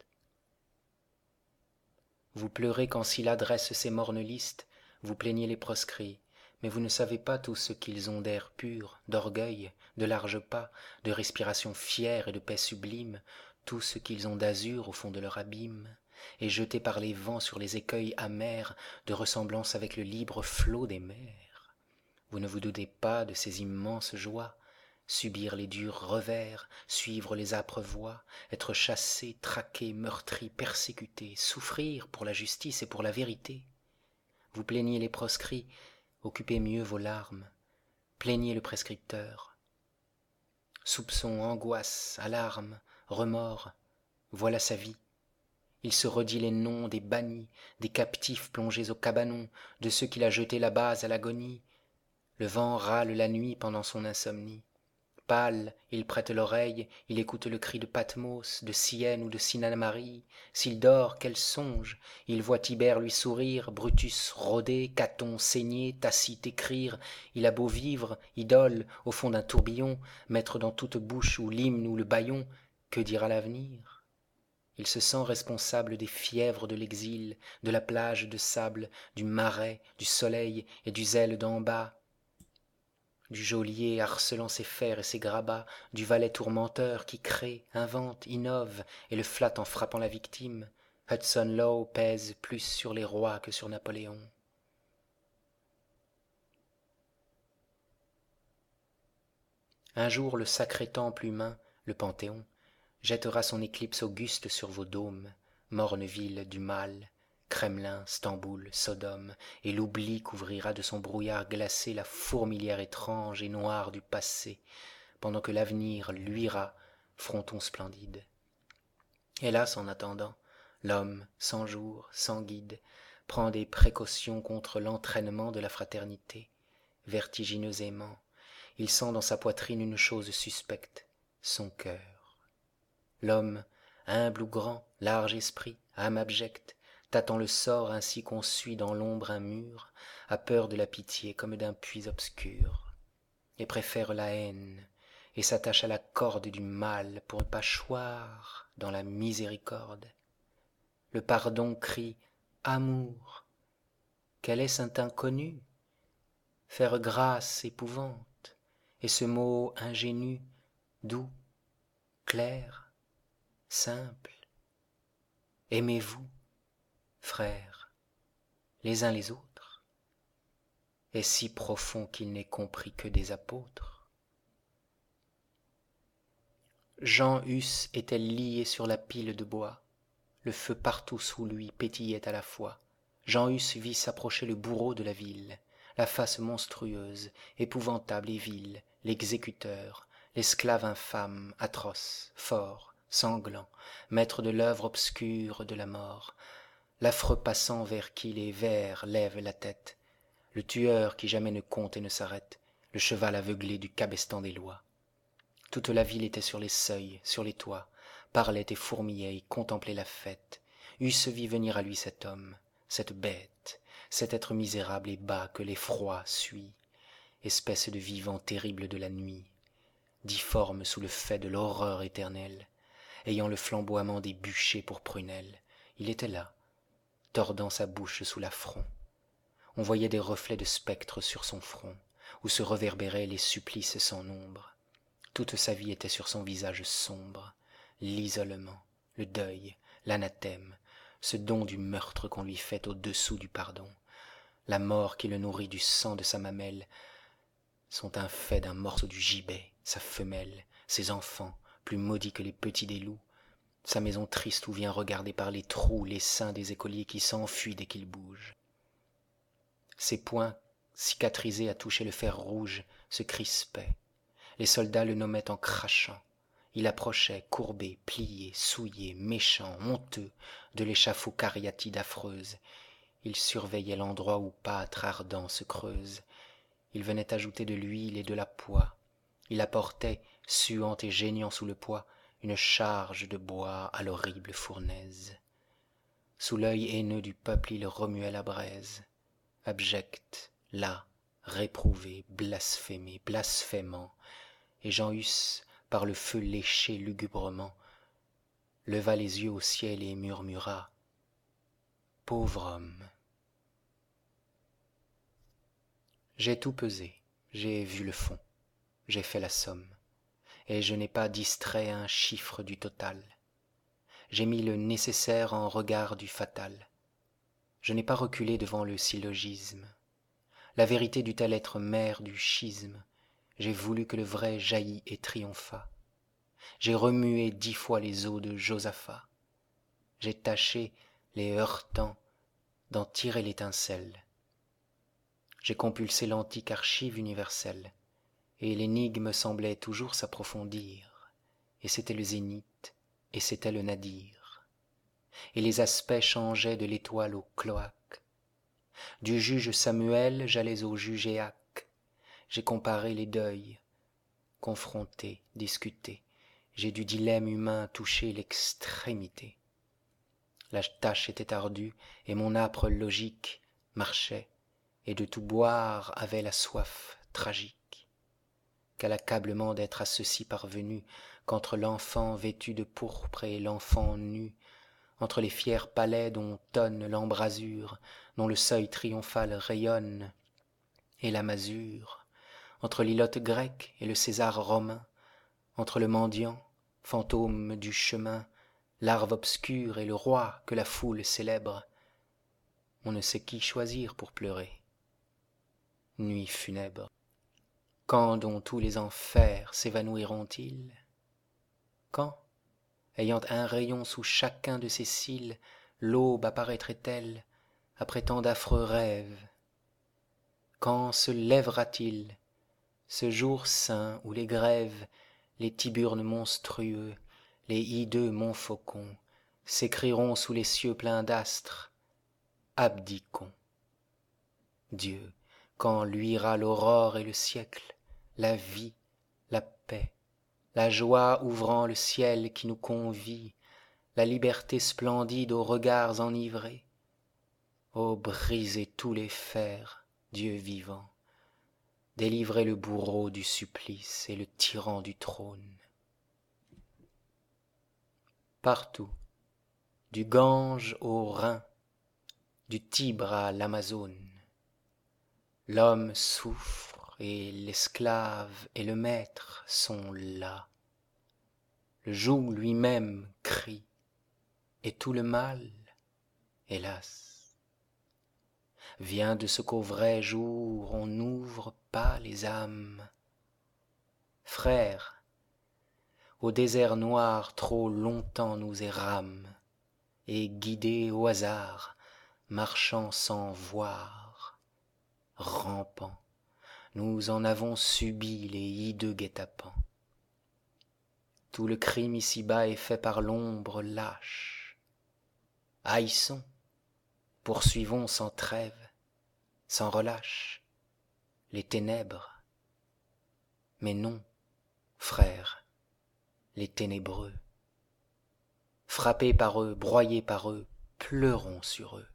Vous pleurez quand Sylla dresse ses mornes listes, vous plaignez les proscrits, mais vous ne savez pas tout ce qu'ils ont d'air pur, d'orgueil, de larges pas, de respiration fière et de paix sublime, tout ce qu'ils ont d'azur au fond de leur abîme, et jeté par les vents sur les écueils amers de ressemblance avec le libre flot des mers. Vous ne vous doutez pas de ces immenses joies, subir les durs revers, suivre les âpres voies, être chassé, traqué, meurtri, persécuté, souffrir pour la justice et pour la vérité. Vous plaignez les proscrits, occupez mieux vos larmes, plaignez le prescripteur. Soupçon, angoisse, alarme, remords, voilà sa vie. Il se redit les noms des bannis, des captifs plongés au cabanon, de ceux qu'il a jetés là-bas à l'agonie. Le vent râle la nuit pendant son insomnie. Pâle, il prête l'oreille, il écoute le cri de Pathmos, de Syène ou de Sinnamarie. S'il dort, quel songe! Il voit Tibère lui sourire, Brutus rôder, Caton saigner, Tacite écrire. Il a beau vivre, idole, au fond d'un tourbillon, mettre dans toute bouche ou l'hymne ou le bâillon, que dira l'avenir? Il se sent responsable des fièvres de l'exil, de la plage de sable, du marais, du soleil et du zèle d'en bas, du geôlier harcelant ses fers et ses grabats, du valet tourmenteur qui crée, invente, innove et le flatte en frappant la victime. Hudson Lowe pèse plus sur les rois que sur Napoléon. Un jour le sacré temple humain, le Panthéon, jettera son éclipse auguste sur vos dômes, morne ville du mal, Kremlin, Stamboul, Sodome, et l'oubli couvrira de son brouillard glacé la fourmilière étrange et noire du passé, pendant que l'avenir luira, fronton splendide. Hélas, en attendant, l'homme, sans jour, sans guide, prend des précautions contre l'entraînement de la fraternité. Vertigineux aimant, il sent dans sa poitrine une chose suspecte, son cœur. L'homme, humble ou grand, large esprit, âme abjecte, tâtant le sort ainsi qu'on suit dans l'ombre un mur, a peur de la pitié comme d'un puits obscur, et préfère la haine, et s'attache à la corde du mal pour ne pas choir dans la miséricorde. Le pardon crie « Amour !» Quel est cet inconnu? Faire grâce épouvante, et ce mot ingénu, doux, clair, simple, aimez-vous, frères, les uns les autres, est si profond qu'il n'est compris que des apôtres. Jean Hus était lié sur la pile de bois, le feu partout sous lui pétillait à la fois. Jean Hus vit s'approcher le bourreau de la ville, la face monstrueuse, épouvantable et vile, l'exécuteur, l'esclave infâme, atroce, fort, sanglant, maître de l'œuvre obscure de la mort, l'affreux passant vers qui les vers lèvent la tête, le tueur qui jamais ne compte et ne s'arrête, le cheval aveuglé du cabestan des lois. Toute la ville était sur les seuils, sur les toits, parlait et fourmillait et contemplait la fête. Eusse vit venir à lui cet homme, cette bête, cet être misérable et bas que l'effroi suit, espèce de vivant terrible de la nuit, difforme sous le fait de l'horreur éternelle, ayant le flamboiement des bûchers pour prunelle. Il était là, tordant sa bouche sous l'affront. On voyait des reflets de spectres sur son front, où se reverbéraient les supplices sans nombre. Toute sa vie était sur son visage sombre, l'isolement, le deuil, l'anathème, ce don du meurtre qu'on lui fait au-dessous du pardon. La mort qui le nourrit du sang de sa mamelle sont un fait d'un morceau du gibet, sa femelle, ses enfants, plus maudits que les petits des loups, sa maison triste où vient regarder par les trous les seins des écoliers qui s'enfuient dès qu'ils bougent. Ses poings, cicatrisés à toucher le fer rouge, se crispaient. Les soldats le nommaient en crachant. Il approchait, courbé, plié, souillé, méchant, honteux, de l'échafaud cariatide affreuse. Il surveillait l'endroit où pâtre ardent se creuse. Il venait ajouter de l'huile et de la poix. Il apportait, suant et geignant sous le poids, une charge de bois à l'horrible fournaise. Sous l'œil haineux du peuple, il remuait la braise. Abject, là, réprouvé, blasphémé, blasphémant, et Jean Hus, par le feu léché lugubrement, leva les yeux au ciel et murmura « Pauvre homme !» J'ai tout pesé, j'ai vu le fond, j'ai fait la somme, et je n'ai pas distrait un chiffre du total. J'ai mis le nécessaire en regard du fatal. Je n'ai pas reculé devant le syllogisme. La vérité dut-elle être mère du schisme? J'ai voulu que le vrai jaillît et triomphât. J'ai remué dix fois les eaux de Josaphat. J'ai tâché, les heurtant, d'en tirer l'étincelle. J'ai compulsé l'antique archive universelle, et l'énigme semblait toujours s'approfondir, et c'était le zénith, et c'était le nadir, et les aspects changeaient de l'étoile au cloaque. Du juge Samuel, j'allais au juge Éaque. J'ai comparé les deuils, confronté, discuté. J'ai du dilemme humain touché l'extrémité. La tâche était ardue, et mon âpre logique marchait, et de tout boire avait la soif tragique. Quel accablement d'être à ceci parvenu, qu'entre l'enfant vêtu de pourpre et l'enfant nu, entre les fiers palais dont tonne l'embrasure, dont le seuil triomphal rayonne, et la masure, entre l'ilote grecque et le César romain, entre le mendiant, fantôme du chemin, larve obscure et le roi que la foule célèbre, on ne sait qui choisir pour pleurer. Nuit funèbre. Quand donc tous les enfers s'évanouiront-ils? Quand, ayant un rayon sous chacun de ses cils, l'aube apparaîtrait-elle après tant d'affreux rêves? Quand se lèvera-t-il, ce jour saint où les grèves, les tiburnes monstrueux, les hideux montfaucons s'écrieront sous les cieux pleins d'astres, abdiquons. Dieu, quand luira l'aurore et le siècle, la vie, la paix, la joie ouvrant le ciel qui nous convie, la liberté splendide aux regards enivrés, ô brisez tous les fers, Dieu vivant, délivrez le bourreau du supplice et le tyran du trône. Partout, du Gange au Rhin, du Tibre à l'Amazone, l'homme souffre et l'esclave et le maître sont là. Le joug lui-même crie, et tout le mal, hélas, vient de ce qu'au vrai jour on n'ouvre pas les âmes. Frères, au désert noir trop longtemps nous errâmes, et guidés au hasard, marchant sans voir, rampant, nous en avons subi les hideux guet-apens. Tout le crime ici-bas est fait par l'ombre lâche. Haïssons, poursuivons sans trêve, sans relâche, les ténèbres. Mais non, frères, les ténébreux. Frappés par eux, broyés par eux, pleurons sur eux.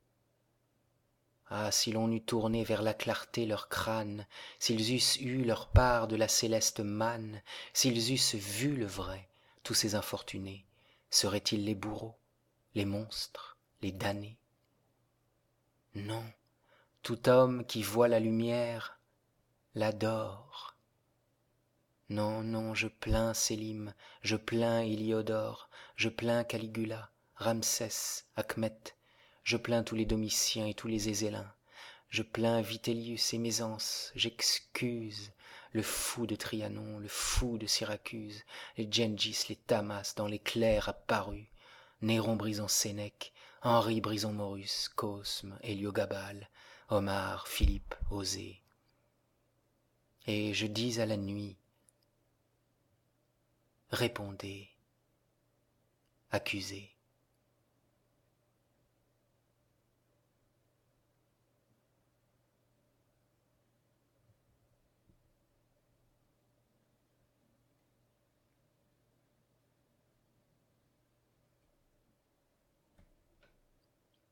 Ah, si l'on eût tourné vers la clarté leur crâne, s'ils eussent eu leur part de la céleste manne, s'ils eussent vu le vrai, tous ces infortunés, seraient-ils les bourreaux, les monstres, les damnés? Non, tout homme qui voit la lumière l'adore. Non, non, je plains Sélim, je plains Héliodore, je plains Caligula, Ramsès, Achmet, je plains tous les Domitiens et tous les Ézélins, je plains Vitellius et Mézance, j'excuse le fou de Trianon, le fou de Syracuse, les Gengis, les Tamas dans les clercs apparus, Néron brisant Sénèque, Henri brisant Maurus, Cosme, Héliogabale, Omar, Philippe, Osée. Et je dis à la nuit, répondez, accusez.